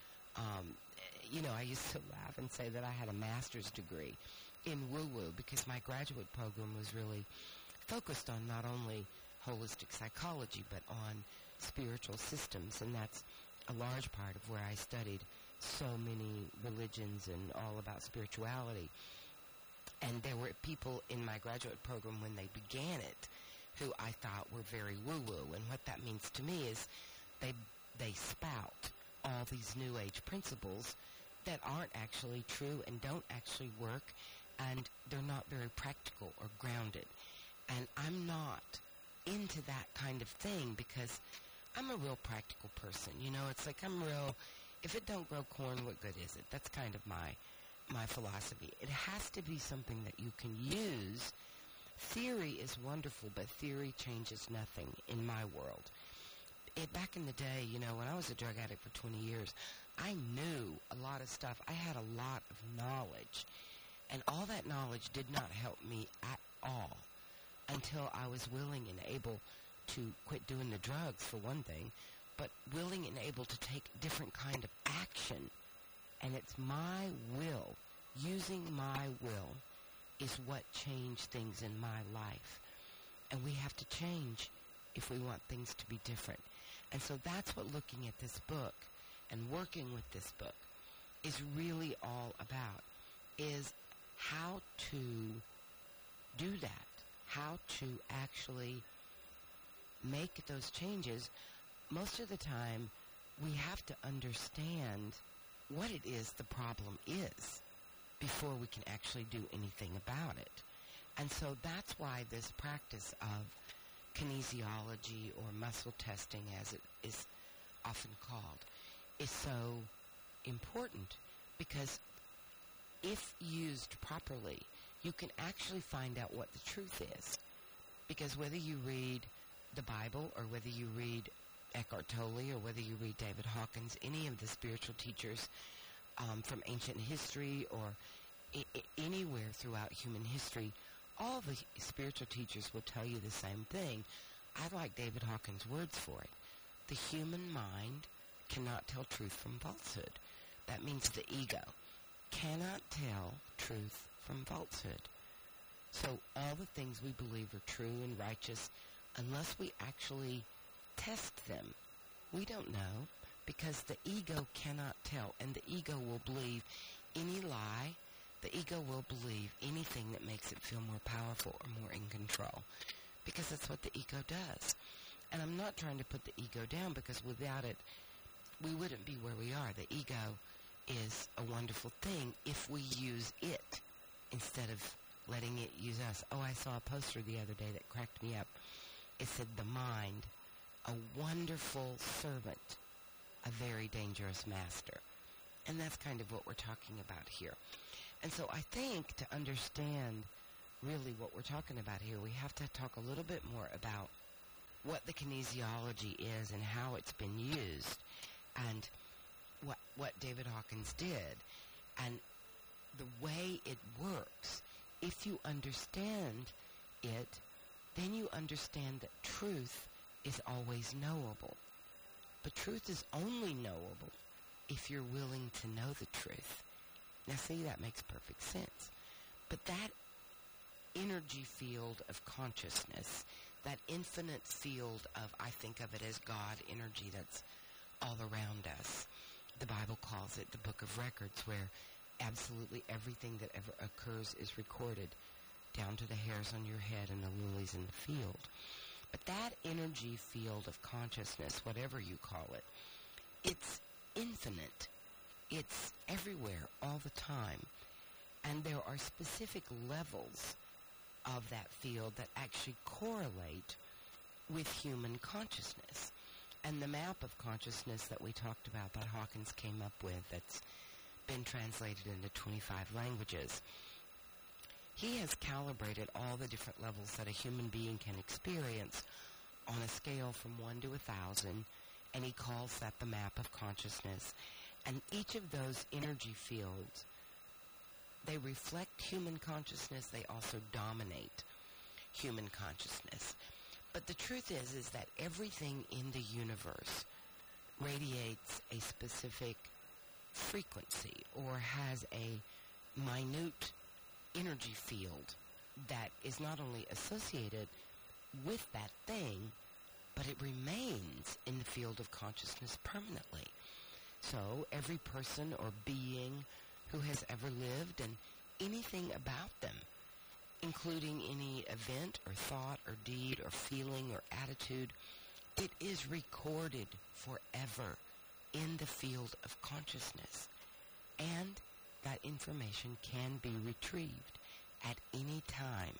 I used to laugh and say that I had a master's degree in woo-woo because my graduate program was really focused on not only holistic psychology but on spiritual systems, and that's a large part of where I studied so many religions and all about spirituality. And there were people in my graduate program when they began it who I thought were very woo-woo, and what that means to me is they spout all these New Age principles that aren't actually true and don't actually work, and they're not very practical or grounded. And I'm not into that kind of thing because I'm a real practical person. It's like if it don't grow corn, what good is it? That's kind of my philosophy. It has to be something that you can use. Theory is wonderful, but theory changes nothing in my world. Back in the day, when I was a drug addict for 20 years, I knew a lot of stuff. I had a lot of knowledge, and all that knowledge did not help me at all until I was willing and able to quit doing the drugs, for one thing, but willing and able to take different kind of action. And it's my will, using my will, is what changed things in my life. And we have to change if we want things to be different. And so that's what looking at this book and working with this book is really all about, is how to do that, how to actually make those changes. Most of the time, we have to understand what it is the problem is before we can actually do anything about it. And so that's why this practice of kinesiology or muscle testing, as it is often called, is so important, because if used properly, you can actually find out what the truth is. Because whether you read the Bible or whether you read Eckhart Tolle or whether you read David Hawkins, any of the spiritual teachers from ancient history or anywhere throughout human history, all the spiritual teachers will tell you the same thing. I like David Hawkins' words for it. The human mind cannot tell truth from falsehood. That means the ego cannot tell truth from falsehood. So all the things we believe are true and righteous, unless we actually test them, we don't know, because the ego cannot tell, and the ego will believe any lie. The ego will believe anything that makes it feel more powerful or more in control, because that's what the ego does. And I'm not trying to put the ego down, because without it, we wouldn't be where we are. The ego is a wonderful thing if we use it instead of letting it use us. Oh, I saw a poster the other day that cracked me up. It said, the mind, a wonderful servant, a very dangerous master. And that's kind of what we're talking about here. And so I think to understand really what we're talking about here, we have to talk a little bit more about what the kinesiology is and how it's been used, and what David Hawkins did, and the way it works. If you understand it, then you understand that truth is always knowable. But truth is only knowable if you're willing to know the truth. Now, see, that makes perfect sense. But that energy field of consciousness, that infinite field of, I think of it as God energy that's all around us. The Bible calls it the book of records, where absolutely everything that ever occurs is recorded, down to the hairs on your head and the lilies in the field. But that energy field of consciousness, whatever you call it, it's infinite. It's everywhere all the time. And there are specific levels of that field that actually correlate with human consciousness. And the map of consciousness that we talked about, that Hawkins came up with, that's been translated into 25 languages, he has calibrated all the different levels that a human being can experience on a scale from 1 to 1,000, and he calls that the map of consciousness. And each of those energy fields, they reflect human consciousness. They also dominate human consciousness. But the truth is that everything in the universe radiates a specific frequency or has a minute energy field that is not only associated with that thing, but it remains in the field of consciousness permanently. So every person or being who has ever lived, and anything about them, including any event or thought or deed or feeling or attitude, it is recorded forever in the field of consciousness. And that information can be retrieved at any time.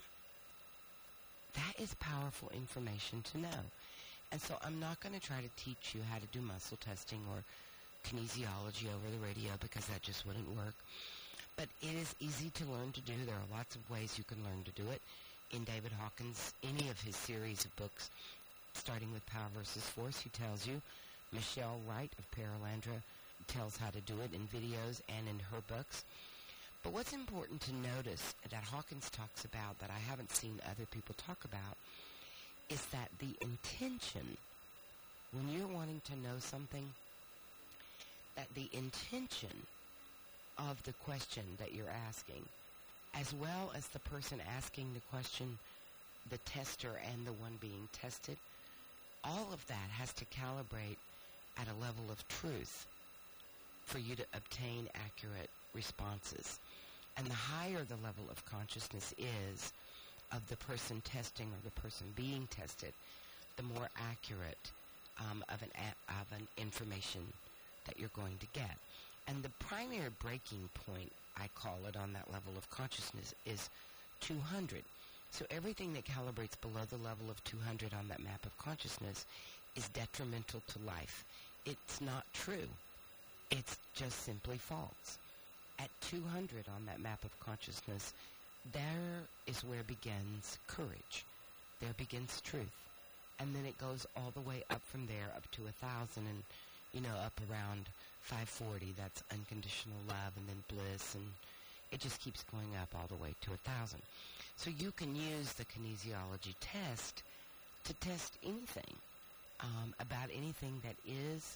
That is powerful information to know. And so I'm not going to try to teach you how to do muscle testing or kinesiology over the radio, because that just wouldn't work. But it is easy to learn to do. There are lots of ways you can learn to do it. In David Hawkins, any of his series of books, starting with Power versus Force, he tells you. Michelle Wright of Paralandra tells how to do it in videos and in her books. But what's important to notice that Hawkins talks about, that I haven't seen other people talk about, is that the intention, when you're wanting to know something, that the intention of the question that you're asking, as well as the person asking the question, the tester and the one being tested, all of that has to calibrate at a level of truth for you to obtain accurate responses. And the higher the level of consciousness is of the person testing or the person being tested, the more accurate of an information that you're going to get. And the primary breaking point, I call it, on that level of consciousness is 200. So everything that calibrates below the level of 200 on that map of consciousness is detrimental to life. It's not true. It's just simply false. At 200 on that map of consciousness, there is where begins courage. There begins truth. And then it goes all the way up from there, up to 1,000, and, up around 540, that's unconditional love, and then bliss, and it just keeps going up all the way to 1,000. So you can use the kinesiology test to test anything about anything that is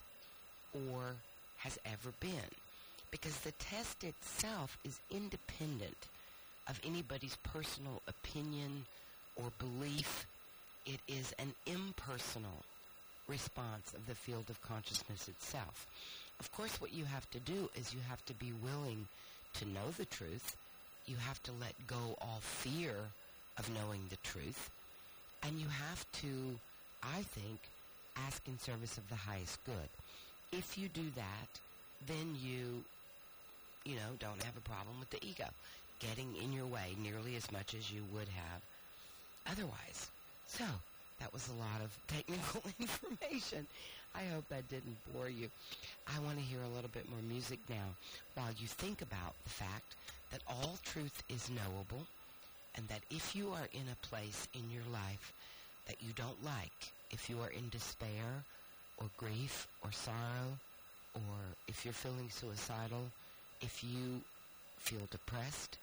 or has ever been, because the test itself is independent of anybody's personal opinion or belief. It is an impersonal response of the field of consciousness itself. Of course, what you have to do is you have to be willing to know the truth. You have to let go all fear of knowing the truth. And you have to, I think, ask in service of the highest good. If you do that, then you don't have a problem with the ego getting in your way nearly as much as you would have otherwise. So, that was a lot of technical information. I hope that didn't bore you. I want to hear a little bit more music now while you think about the fact that all truth is knowable, and that if you are in a place in your life that you don't like, if you are in despair or grief or sorrow, or if you're feeling suicidal, if you feel depressed,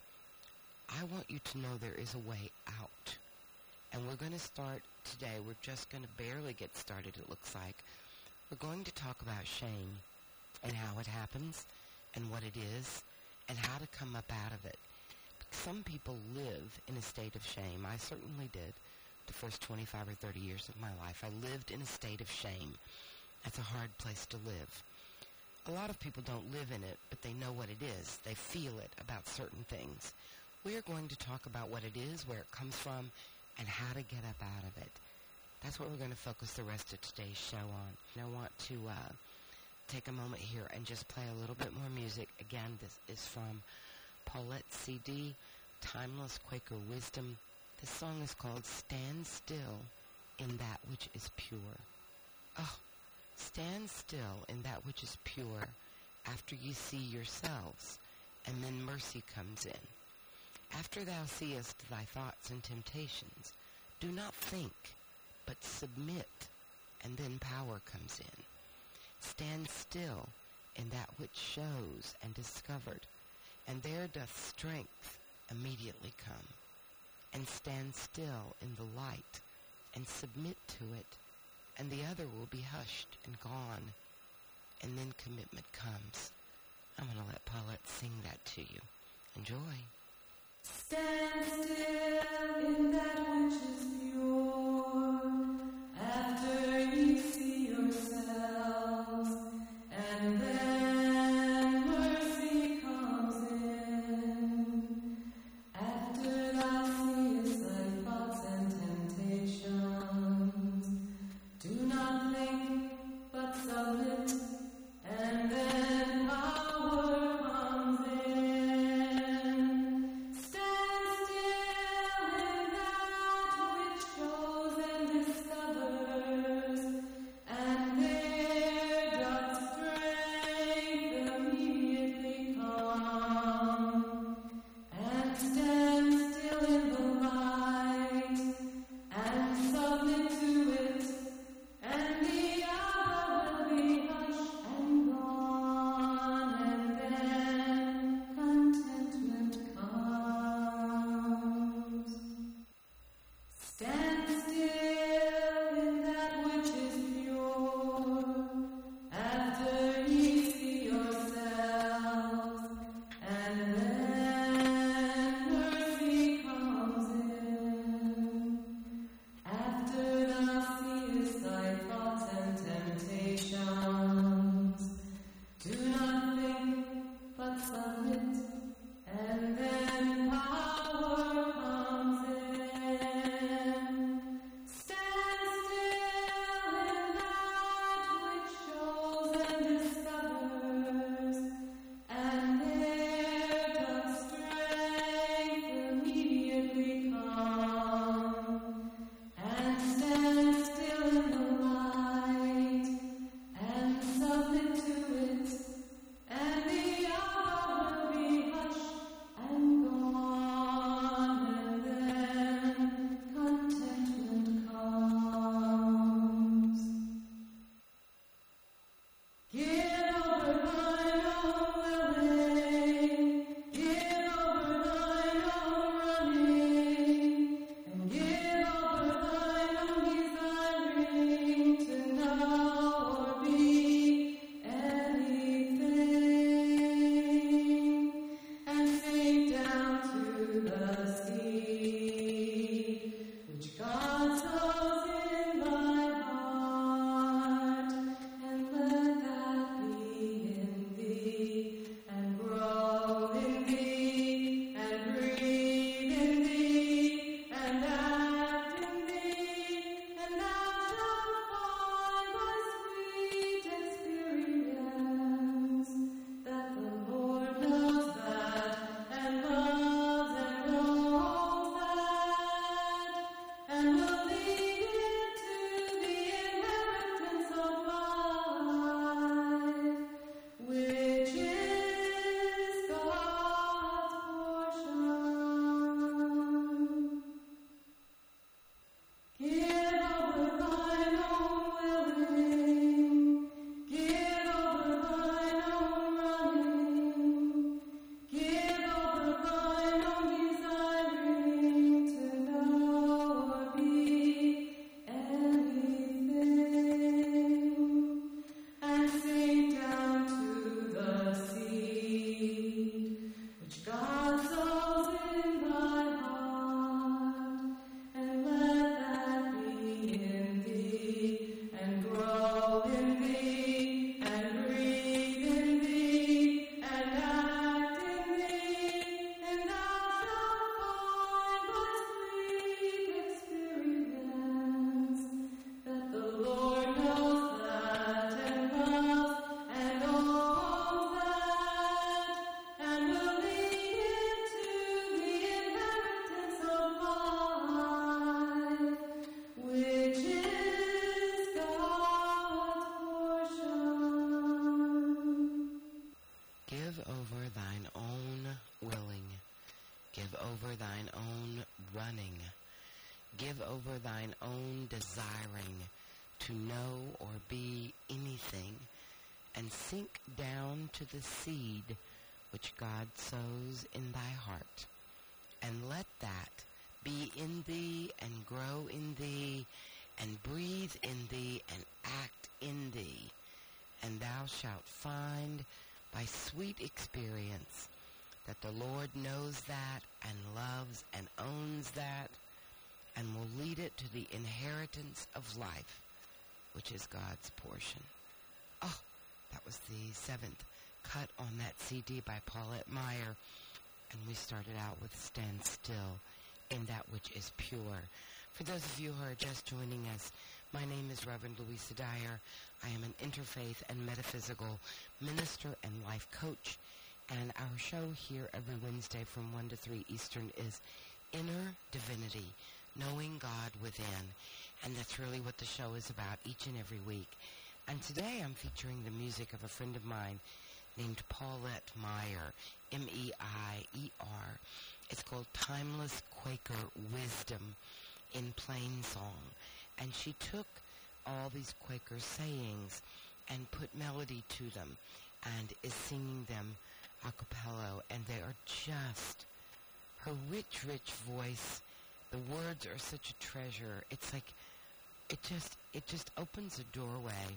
I want you to know there is a way out. And we're going to start today. We're just going to barely get started, it looks like. We're going to talk about shame and how it happens and what it is and how to come up out of it. Some people live in a state of shame. I certainly did the first 25 or 30 years of my life. I lived in a state of shame. That's a hard place to live. A lot of people don't live in it, but they know what it is. They feel it about certain things. We are going to talk about what it is, where it comes from, and how to get up out of it. That's what we're going to focus the rest of today's show on. And I want to take a moment here and just play a little bit more music. Again, this is from Paulette's CD, Timeless Quaker Wisdom. This song is called Stand Still in That Which is Pure. Oh, stand still in that which is pure after ye see yourselves, and then mercy comes in. After thou seest thy thoughts and temptations, do not think, but submit, and then power comes in. Stand still in that which shows and discovered, and there doth strength immediately come. And stand still in the light, and submit to it, and the other will be hushed and gone, and then commitment comes. I'm going to let Paulette sing that to you. Enjoy. Stand still in that which is pure, after ye see yourselves, and then mercy comes in. After thou seest thy thoughts and temptations, do not think, but submit, and then power comes in. Stand still in that which shows Give over thine own desiring to know or be anything, and sink down to the seed which God sows in thy heart, and let that be in thee and grow in thee and breathe in thee and act in thee, and thou shalt find by sweet experience that the Lord knows that and loves and owns that and will lead it to the inheritance of life, which is God's portion. Oh, that was the 7th cut on that CD by Paulette Meyer, and we started out with Stand Still in That Which Is Pure. For those of you who are just joining us, my name is Reverend Louisa Dyer. I am an interfaith and metaphysical minister and life coach, and our show here every Wednesday from 1 to 3 Eastern is Inner Divinity, Knowing God Within, and that's really what the show is about each and every week. And today I'm featuring the music of a friend of mine named Paulette Meyer, M-E-I-E-R. It's called Timeless Quaker Wisdom in Plain Song. And she took all these Quaker sayings and put melody to them and is singing them a cappella. And they are just, her rich, rich voice, the words are such a treasure. It's like, it just opens a doorway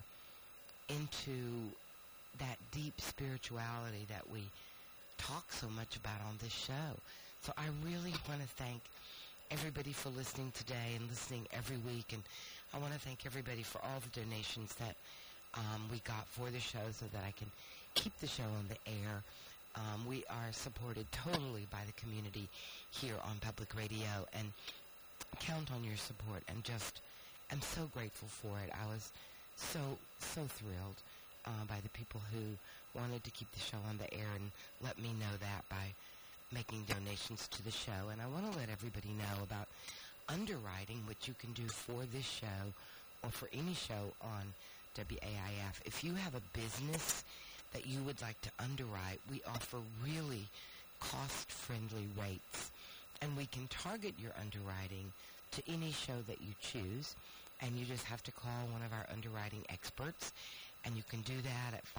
into that deep spirituality that we talk so much about on this show. So I really want to thank everybody for listening today and listening every week. And I want to thank everybody for all the donations that we got for the show so that I can keep the show on the air. We are supported totally by the community here on Public Radio, and count on your support, and just am so grateful for it. I was so thrilled by the people who wanted to keep the show on the air and let me know that by making donations to the show. And I want to let everybody know about underwriting, which you can do for this show or for any show on WAIF. If you have a business that you would like to underwrite, we offer really cost-friendly rates, and we can target your underwriting to any show that you choose, and you just have to call one of our underwriting experts, and you can do that at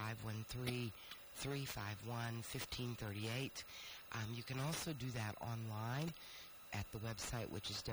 513-351-1538. You can also do that online at the website, which is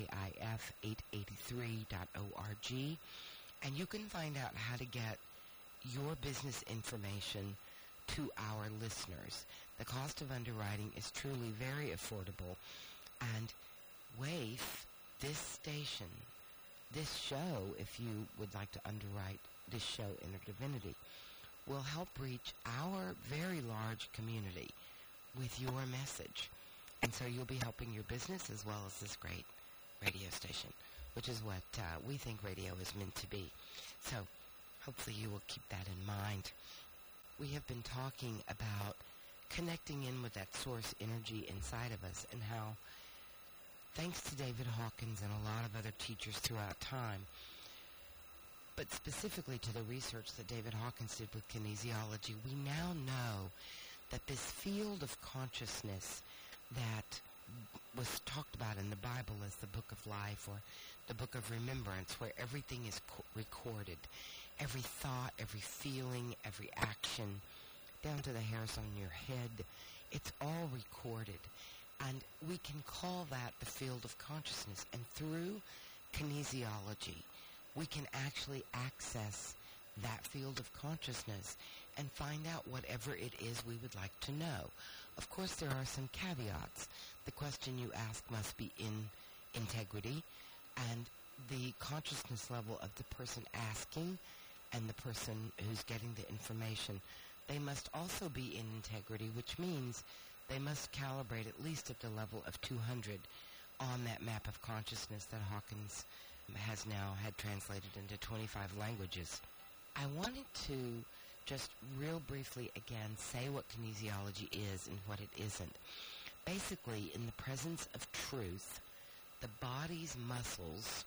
WAIF883.org, and you can find out how to get your business information to our listeners. The cost of underwriting is truly very affordable, and WAIF this station, this show, if you would like to underwrite this show, Inner Divinity, will help reach our very large community with your message. And so you'll be helping your business as well as this great radio station, which is what we think radio is meant to be. So hopefully you will keep that in mind. We have been talking about connecting in with that source energy inside of us, and how, thanks to David Hawkins and a lot of other teachers throughout time, but specifically to the research that David Hawkins did with kinesiology, we now know that this field of consciousness that was talked about in the Bible as the book of life, or the book of remembrance, where everything is recorded, every thought, every feeling, every action, down to the hairs on your head, it's all recorded. And we can call that the field of consciousness. And through kinesiology, we can actually access that field of consciousness and find out whatever it is we would like to know. Of course, there are some caveats. The question you ask must be in integrity, and the consciousness level of the person asking and the person who's getting the information, they must also be in integrity, which means they must calibrate at least at the level of 200 on that map of consciousness that Hawkins has now had translated into 25 languages. I wanted to just real briefly again say what kinesiology is and what it isn't. Basically, in the presence of truth, the body's muscles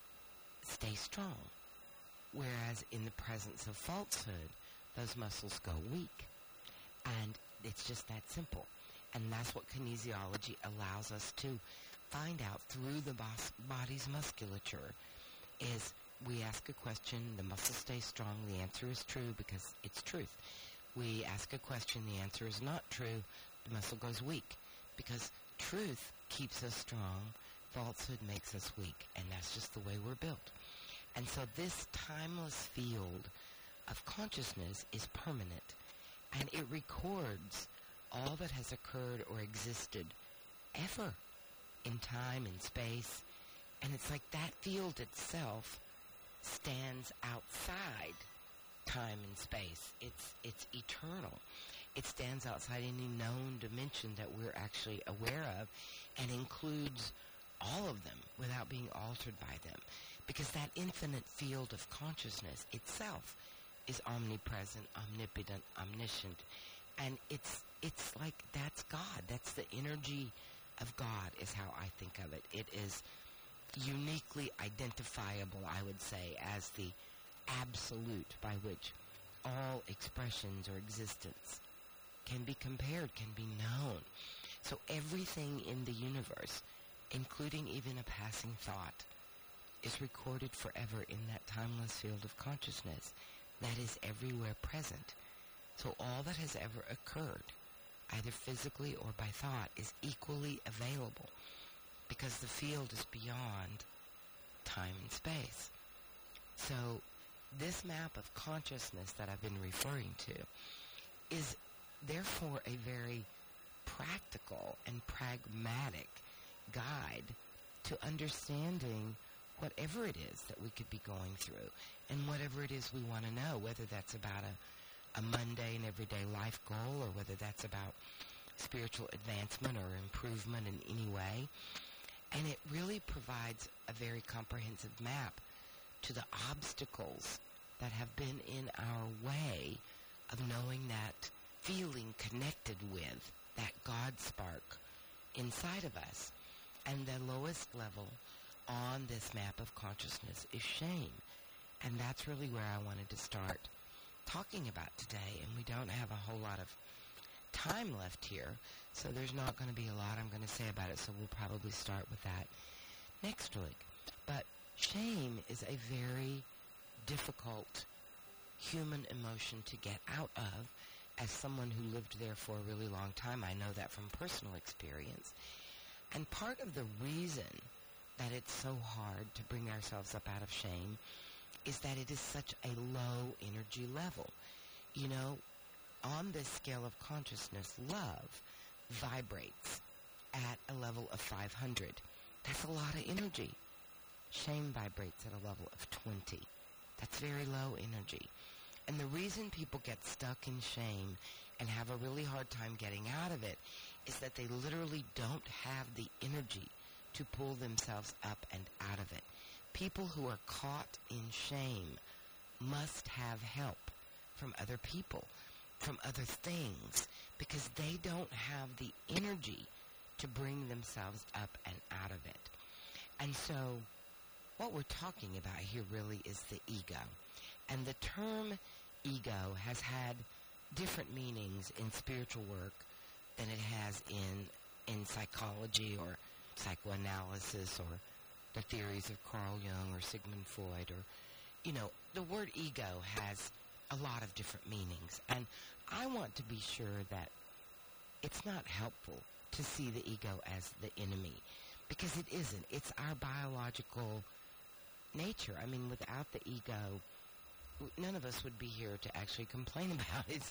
stay strong, whereas in the presence of falsehood, those muscles go weak. And it's just that simple. And that's what kinesiology allows us to find out through the body's musculature. Is we ask a question, the muscle stays strong, the answer is true because it's truth. We ask a question, the answer is not true, the muscle goes weak because truth keeps us strong, falsehood makes us weak, and that's just the way we're built. And so this timeless field of consciousness is permanent, and it records all that has occurred or existed ever in time and space. And it's like that field itself stands outside time and space. It's eternal. It stands outside any known dimension that we're actually aware of, and includes all of them without being altered by them. Because that infinite field of consciousness itself is omnipresent, omnipotent, omniscient. And it's like that's God. That's the energy of God is how I think of it. It is uniquely identifiable, I would say, as the absolute by which all expressions or existence can be compared, can be known. So everything in the universe, including even a passing thought, is recorded forever in that timeless field of consciousness that is everywhere present. So all that has ever occurred, either physically or by thought, is equally available because the field is beyond time and space. So this map of consciousness that I've been referring to is therefore a very practical and pragmatic guide to understanding whatever it is that we could be going through and whatever it is we want to know, whether that's about a mundane, everyday life goal, or whether that's about spiritual advancement or improvement in any way. And it really provides a very comprehensive map to the obstacles that have been in our way of knowing that feeling connected with that God spark inside of us. And the lowest level on this map of consciousness is shame. And that's really where I wanted to start talking about today, and we don't have a whole lot of time left here, so there's not going to be a lot I'm going to say about it, so we'll probably start with that next week. But shame is a very difficult human emotion to get out of. As someone who lived there for a really long time, I know that from personal experience. And part of the reason that it's so hard to bring ourselves up out of shame is that it is such a low energy level. You know, on this scale of consciousness, love vibrates at a level of 500. That's a lot of energy. Shame vibrates at a level of 20. That's very low energy. And the reason people get stuck in shame and have a really hard time getting out of it is that they literally don't have the energy to pull themselves up and out of it. People who are caught in shame must have help from other people, from other things, because they don't have the energy to bring themselves up and out of it. And so what we're talking about here really is the ego. And the term ego has had different meanings in spiritual work than it has in psychology or psychoanalysis or the theories of Carl Jung or Sigmund Freud, or, the word ego has a lot of different meanings. And I want to be sure that it's not helpful to see the ego as the enemy, because it isn't. It's our biological nature. I mean, without the ego, none of us would be here to actually complain about it.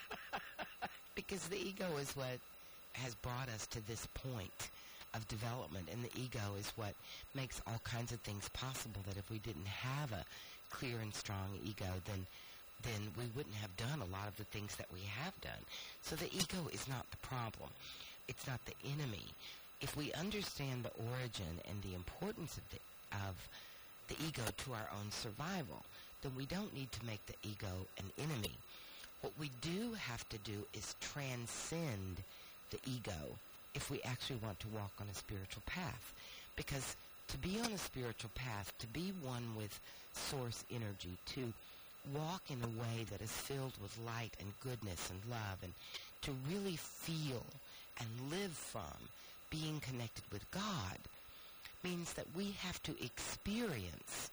Because the ego is what has brought us to this point of development, and the ego is what makes all kinds of things possible, that if we didn't have a clear and strong ego, then we wouldn't have done a lot of the things that we have done. So the ego is not the problem. It's not the enemy. If we understand the origin and the importance of the ego to our own survival, then we don't need to make the ego an enemy. What we do have to do is transcend the ego if we actually want to walk on a spiritual path. Because to be on a spiritual path, to be one with source energy, to walk in a way that is filled with light and goodness and love, and to really feel and live from being connected with God, means that we have to experience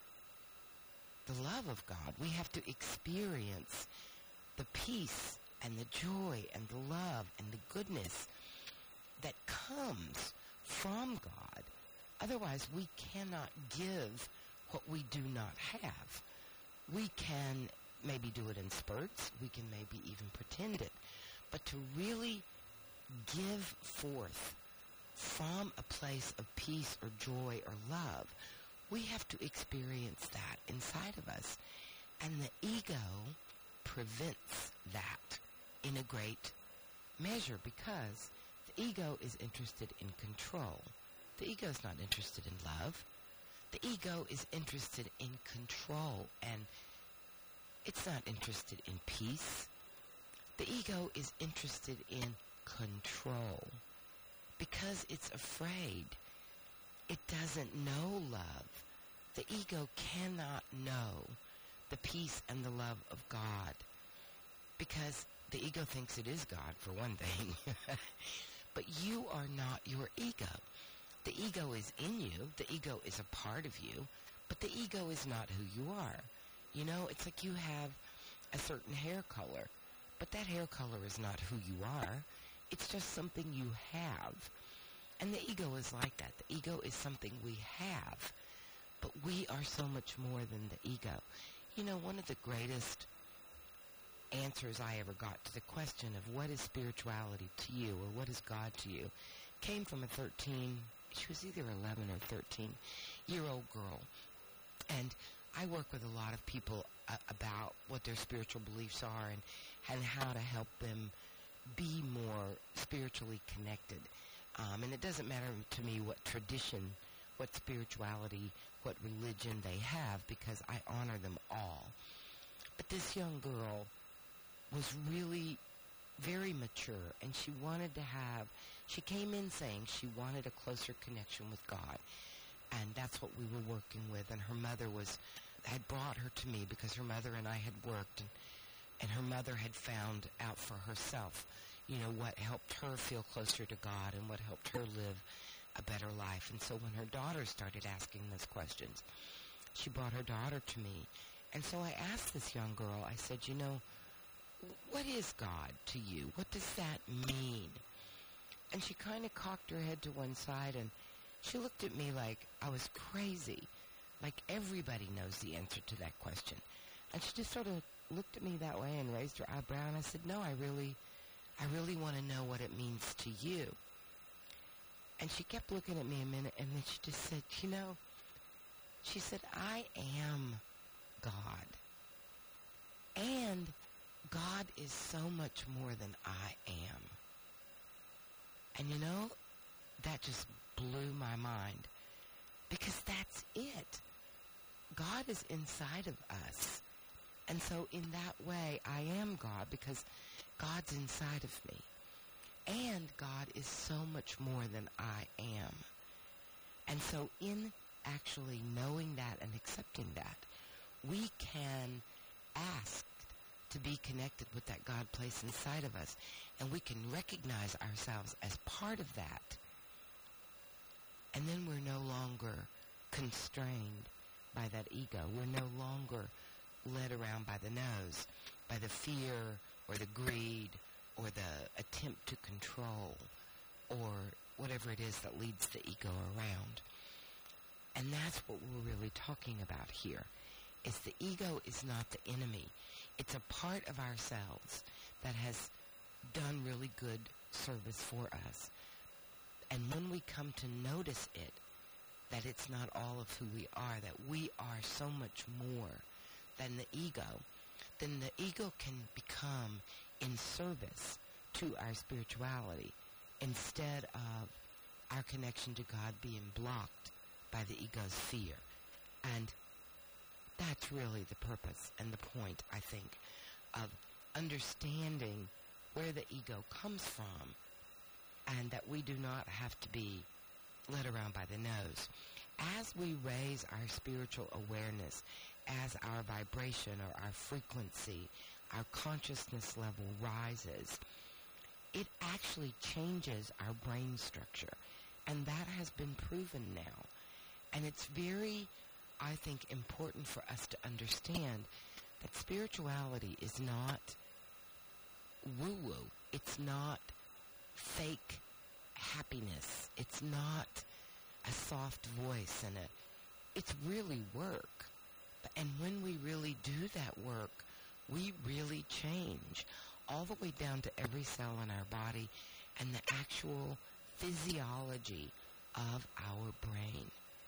the love of God. We have to experience the peace and the joy and the love and the goodness that comes from God. Otherwise, we cannot give what we do not have. We can maybe do it in spurts. We can maybe even pretend it. But to really give forth from a place of peace or joy or love, we have to experience that inside of us. And the ego prevents that in a great measure, because the ego is interested in control. The ego is not interested in love. The ego is interested in control, and it's not interested in peace. The ego is interested in control because it's afraid. It doesn't know love. The ego cannot know the peace and the love of God because the ego thinks it is God, for one thing. But you are not your ego. The ego is in you. The ego is a part of you. But the ego is not who you are. It's like you have a certain hair color. But that hair color is not who you are. It's just something you have. And the ego is like that. The ego is something we have. But we are so much more than the ego. One of the greatest answers I ever got to the question of what is spirituality to you, or what is God to you, came from she was either 11 or 13-year-old girl. And I work with a lot of people about what their spiritual beliefs are and how to help them be more spiritually connected. And it doesn't matter to me what tradition, what spirituality, what religion they have, because I honor them all. But this young girl was really very mature, and she came in saying she wanted a closer connection with God. And that's what we were working with. And her mother had brought her to me because her mother and I had worked, and her mother had found out for herself, what helped her feel closer to God and what helped her live a better life. And so when her daughter started asking those questions, she brought her daughter to me. And so I asked this young girl, I said, what is God to you? What does that mean? And she kind of cocked her head to one side, and she looked at me like I was crazy, like everybody knows the answer to that question. And she just sort of looked at me that way and raised her eyebrow, and I said, no, I really want to know what it means to you. And she kept looking at me a minute, and then she just said, she said, I am God. And God is so much more than I am. And that just blew my mind, because that's it. God is inside of us. And so in that way, I am God, because God's inside of me. And God is so much more than I am. And so in actually knowing that and accepting that, we can ask to be connected with that God place inside of us, and we can recognize ourselves as part of that. And then we're no longer constrained by that ego. We're no longer led around by the nose, by the fear or the greed or the attempt to control or whatever it is that leads the ego around. And that's what we're really talking about here, is the ego is not the enemy. It's a part of ourselves that has done really good service for us. And when we come to notice it, that it's not all of who we are, that we are so much more than the ego, then the ego can become in service to our spirituality instead of our connection to God being blocked by the ego's fear. And that's really the purpose and the point, I think, of understanding where the ego comes from, and that we do not have to be led around by the nose. As we raise our spiritual awareness, as our vibration or our frequency, our consciousness level rises, it actually changes our brain structure. And that has been proven now. And it's very, I think, important for us to understand that spirituality is not woo-woo. It's not fake happiness. It's not a soft voice and it's really work. And when we really do that work, we really change all the way down to every cell in our body and the actual physiology of our brain.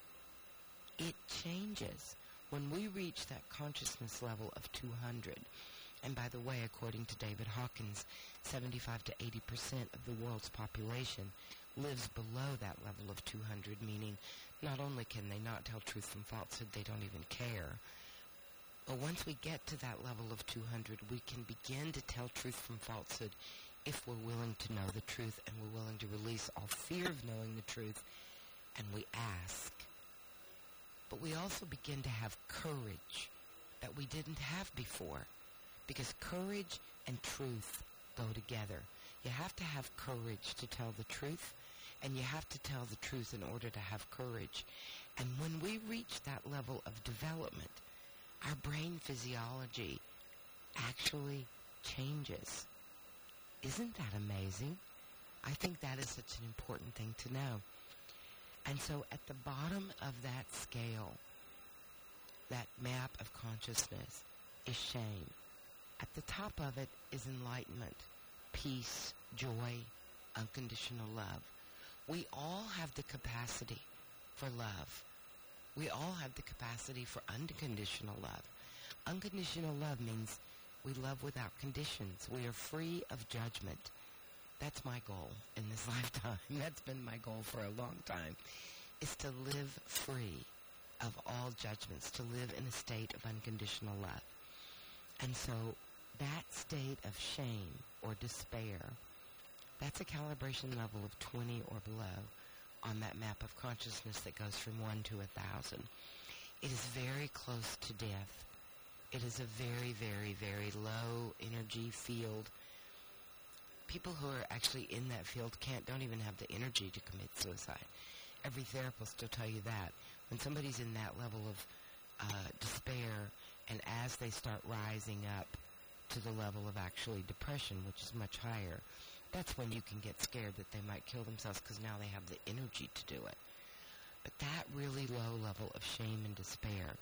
It changes when we reach that consciousness level of 200. And by the way, according to David Hawkins, 75 to 80% of the world's population lives below that level of 200, meaning not only can they not tell truth from falsehood, they don't even care. But once we get to that level of 200, we can begin to tell truth from falsehood if we're willing to know the truth and we're willing to release all fear of knowing the truth, and we ask. But we also begin to have courage that we didn't have before, because courage and truth go together. You have to have courage to tell the truth, and you have to tell the truth in order to have courage. And when we reach that level of development, our brain physiology actually changes. Isn't that amazing? I think that is such an important thing to know. And so at the bottom of that scale, that map of consciousness, is shame. At the top of it is enlightenment, peace, joy, unconditional love. We all have the capacity for love. We all have the capacity for unconditional love. Unconditional love means we love without conditions. We are free of judgment. That's my goal in this lifetime. That's been my goal for a long time, is to live free of all judgments, to live in a state of unconditional love. And so that state of shame or despair, that's a calibration level of 20 or below on that map of consciousness that goes from 1 to 1,000. It is very close to death. It is a very, very, very low energy field. People who are actually in that field don't even have the energy to commit suicide. Every therapist will tell you that. When somebody's in that level of despair, and as they start rising up to the level of actually depression, which is much higher, that's when you can get scared that they might kill themselves, because now they have the energy to do it. But that really low level of shame and despair,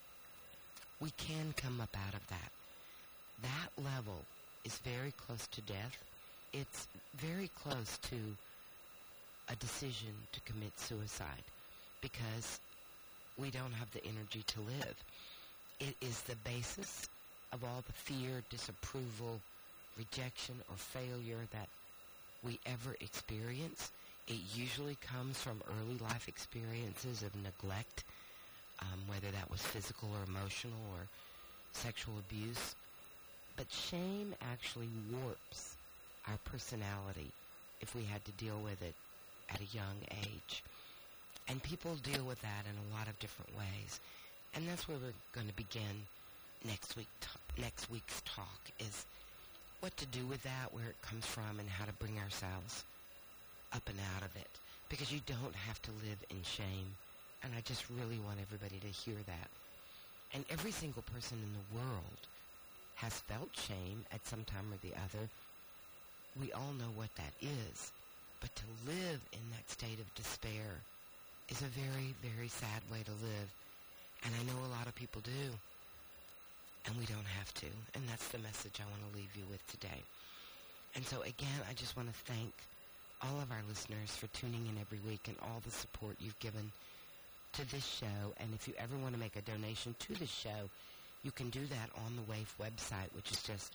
we can come up out of that. That level is very close to death. It's very close to a decision to commit suicide because we don't have the energy to live. It is the basis of all the fear, disapproval, rejection, or failure that we ever experience. It usually comes from early life experiences of neglect, whether that was physical or emotional or sexual abuse. But shame actually warps our personality if we had to deal with it at a young age. And people deal with that in a lot of different ways. And that's where we're going to begin next week's talk, is what to do with that, where it comes from, and how to bring ourselves up and out of it. Because you don't have to live in shame. And I just really want everybody to hear that. And every single person in the world has felt shame at some time or the other. We all know what that is. But to live in that state of despair is a very, very sad way to live. And I know a lot of people do. And we don't have to. And that's the message I want to leave you with today. And so again, I just want to thank all of our listeners for tuning in every week and all the support you've given to this show. And if you ever want to make a donation to this show, you can do that on the WAIF website, which is just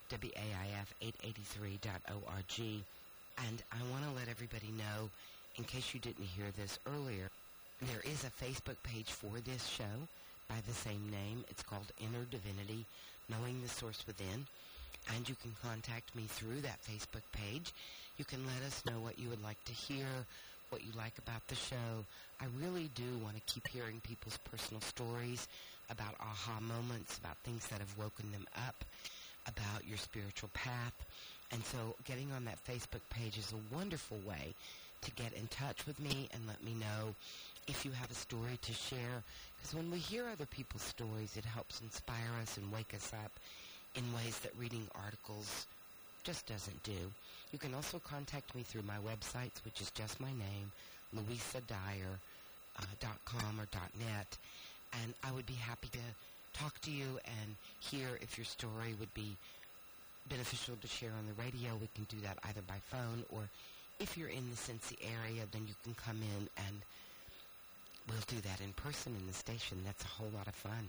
WAIF883.org. And I want to let everybody know, in case you didn't hear this earlier, there is a Facebook page for this show by the same name. It's called Inner Divinity, Knowing the Source Within. And you can contact me through that Facebook page. You can let us know what you would like to hear, what you like about the show. I really do want to keep hearing people's personal stories about aha moments, about things that have woken them up, about your spiritual path. And so getting on that Facebook page is a wonderful way to get in touch with me and let me know if you have a story to share. Because when we hear other people's stories, it helps inspire us and wake us up in ways that reading articles just doesn't do. You can also contact me through my websites, which is just my name, louisadyer.com or .net. And I would be happy to talk to you and hear if your story would be beneficial to share on the radio. We can do that either by phone, or if you're in the Cincy area, then you can come in and we'll do that in person in the station. That's a whole lot of fun.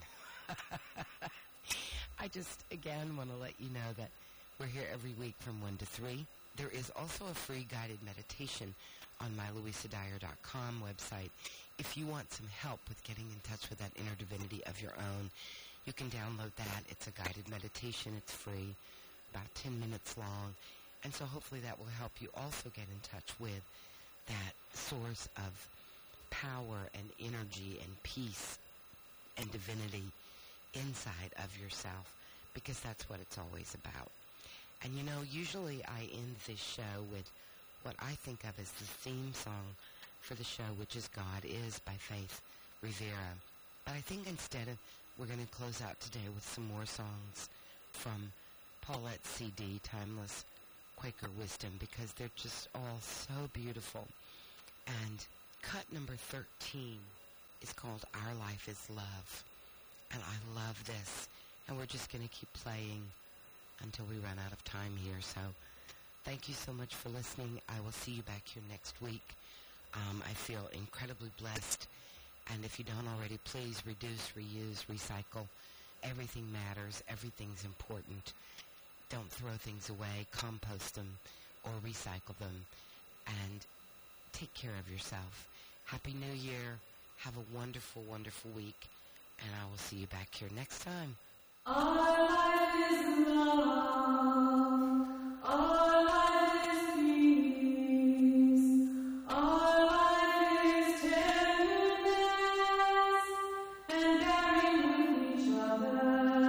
I just, again, want to let you know that we're here every week from 1 to 3. There is also a free guided meditation on my louisadyer.com website. If you want some help with getting in touch with that inner divinity of your own, you can download that. It's a guided meditation. It's free, about 10 minutes long. And so hopefully that will help you also get in touch with that source of power and energy and peace and divinity inside of yourself, because that's what it's always about. And you know, usually I end this show with what I think of as the theme song for the show, which is God Is by Faith Rivera. But I think instead we're going to close out today with some more songs from Paulette's CD, Timeless Quaker Wisdom, because they're just all so beautiful. And cut number 13 is called Our Life is Love. And I love this. And we're just going to keep playing until we run out of time here. So thank you so much for listening. I will see you back here next week. I feel incredibly blessed. And if you don't already, please reduce, reuse, recycle. Everything matters. Everything's important. Don't throw things away. Compost them or recycle them. And take care of yourself. Happy New Year. Have a wonderful, wonderful week. And I will see you back here next time. Our life is love. Our life is peace. Our life is tenderness and bearing with each other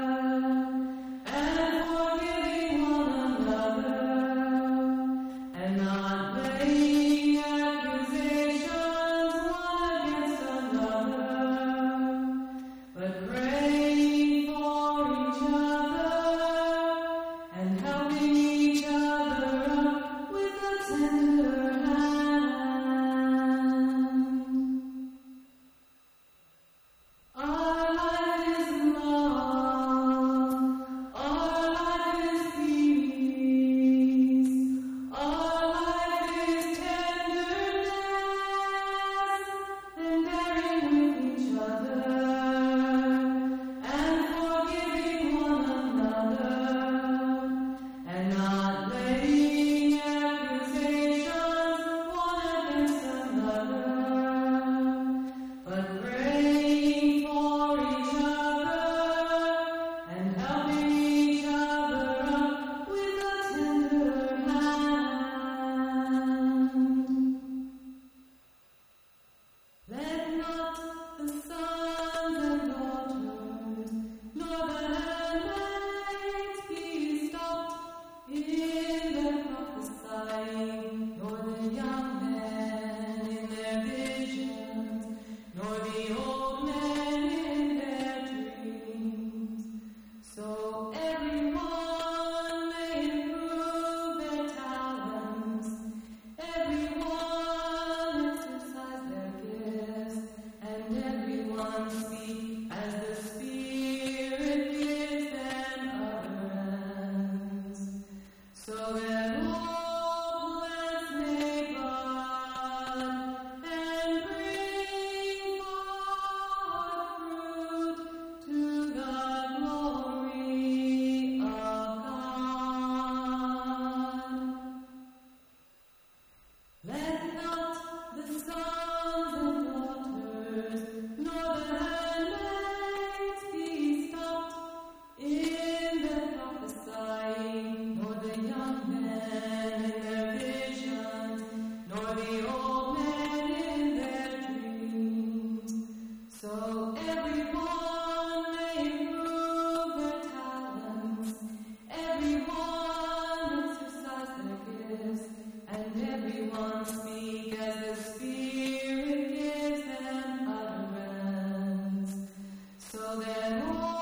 and forgiving one another and not laying accusations one against another, but praying for each other and So then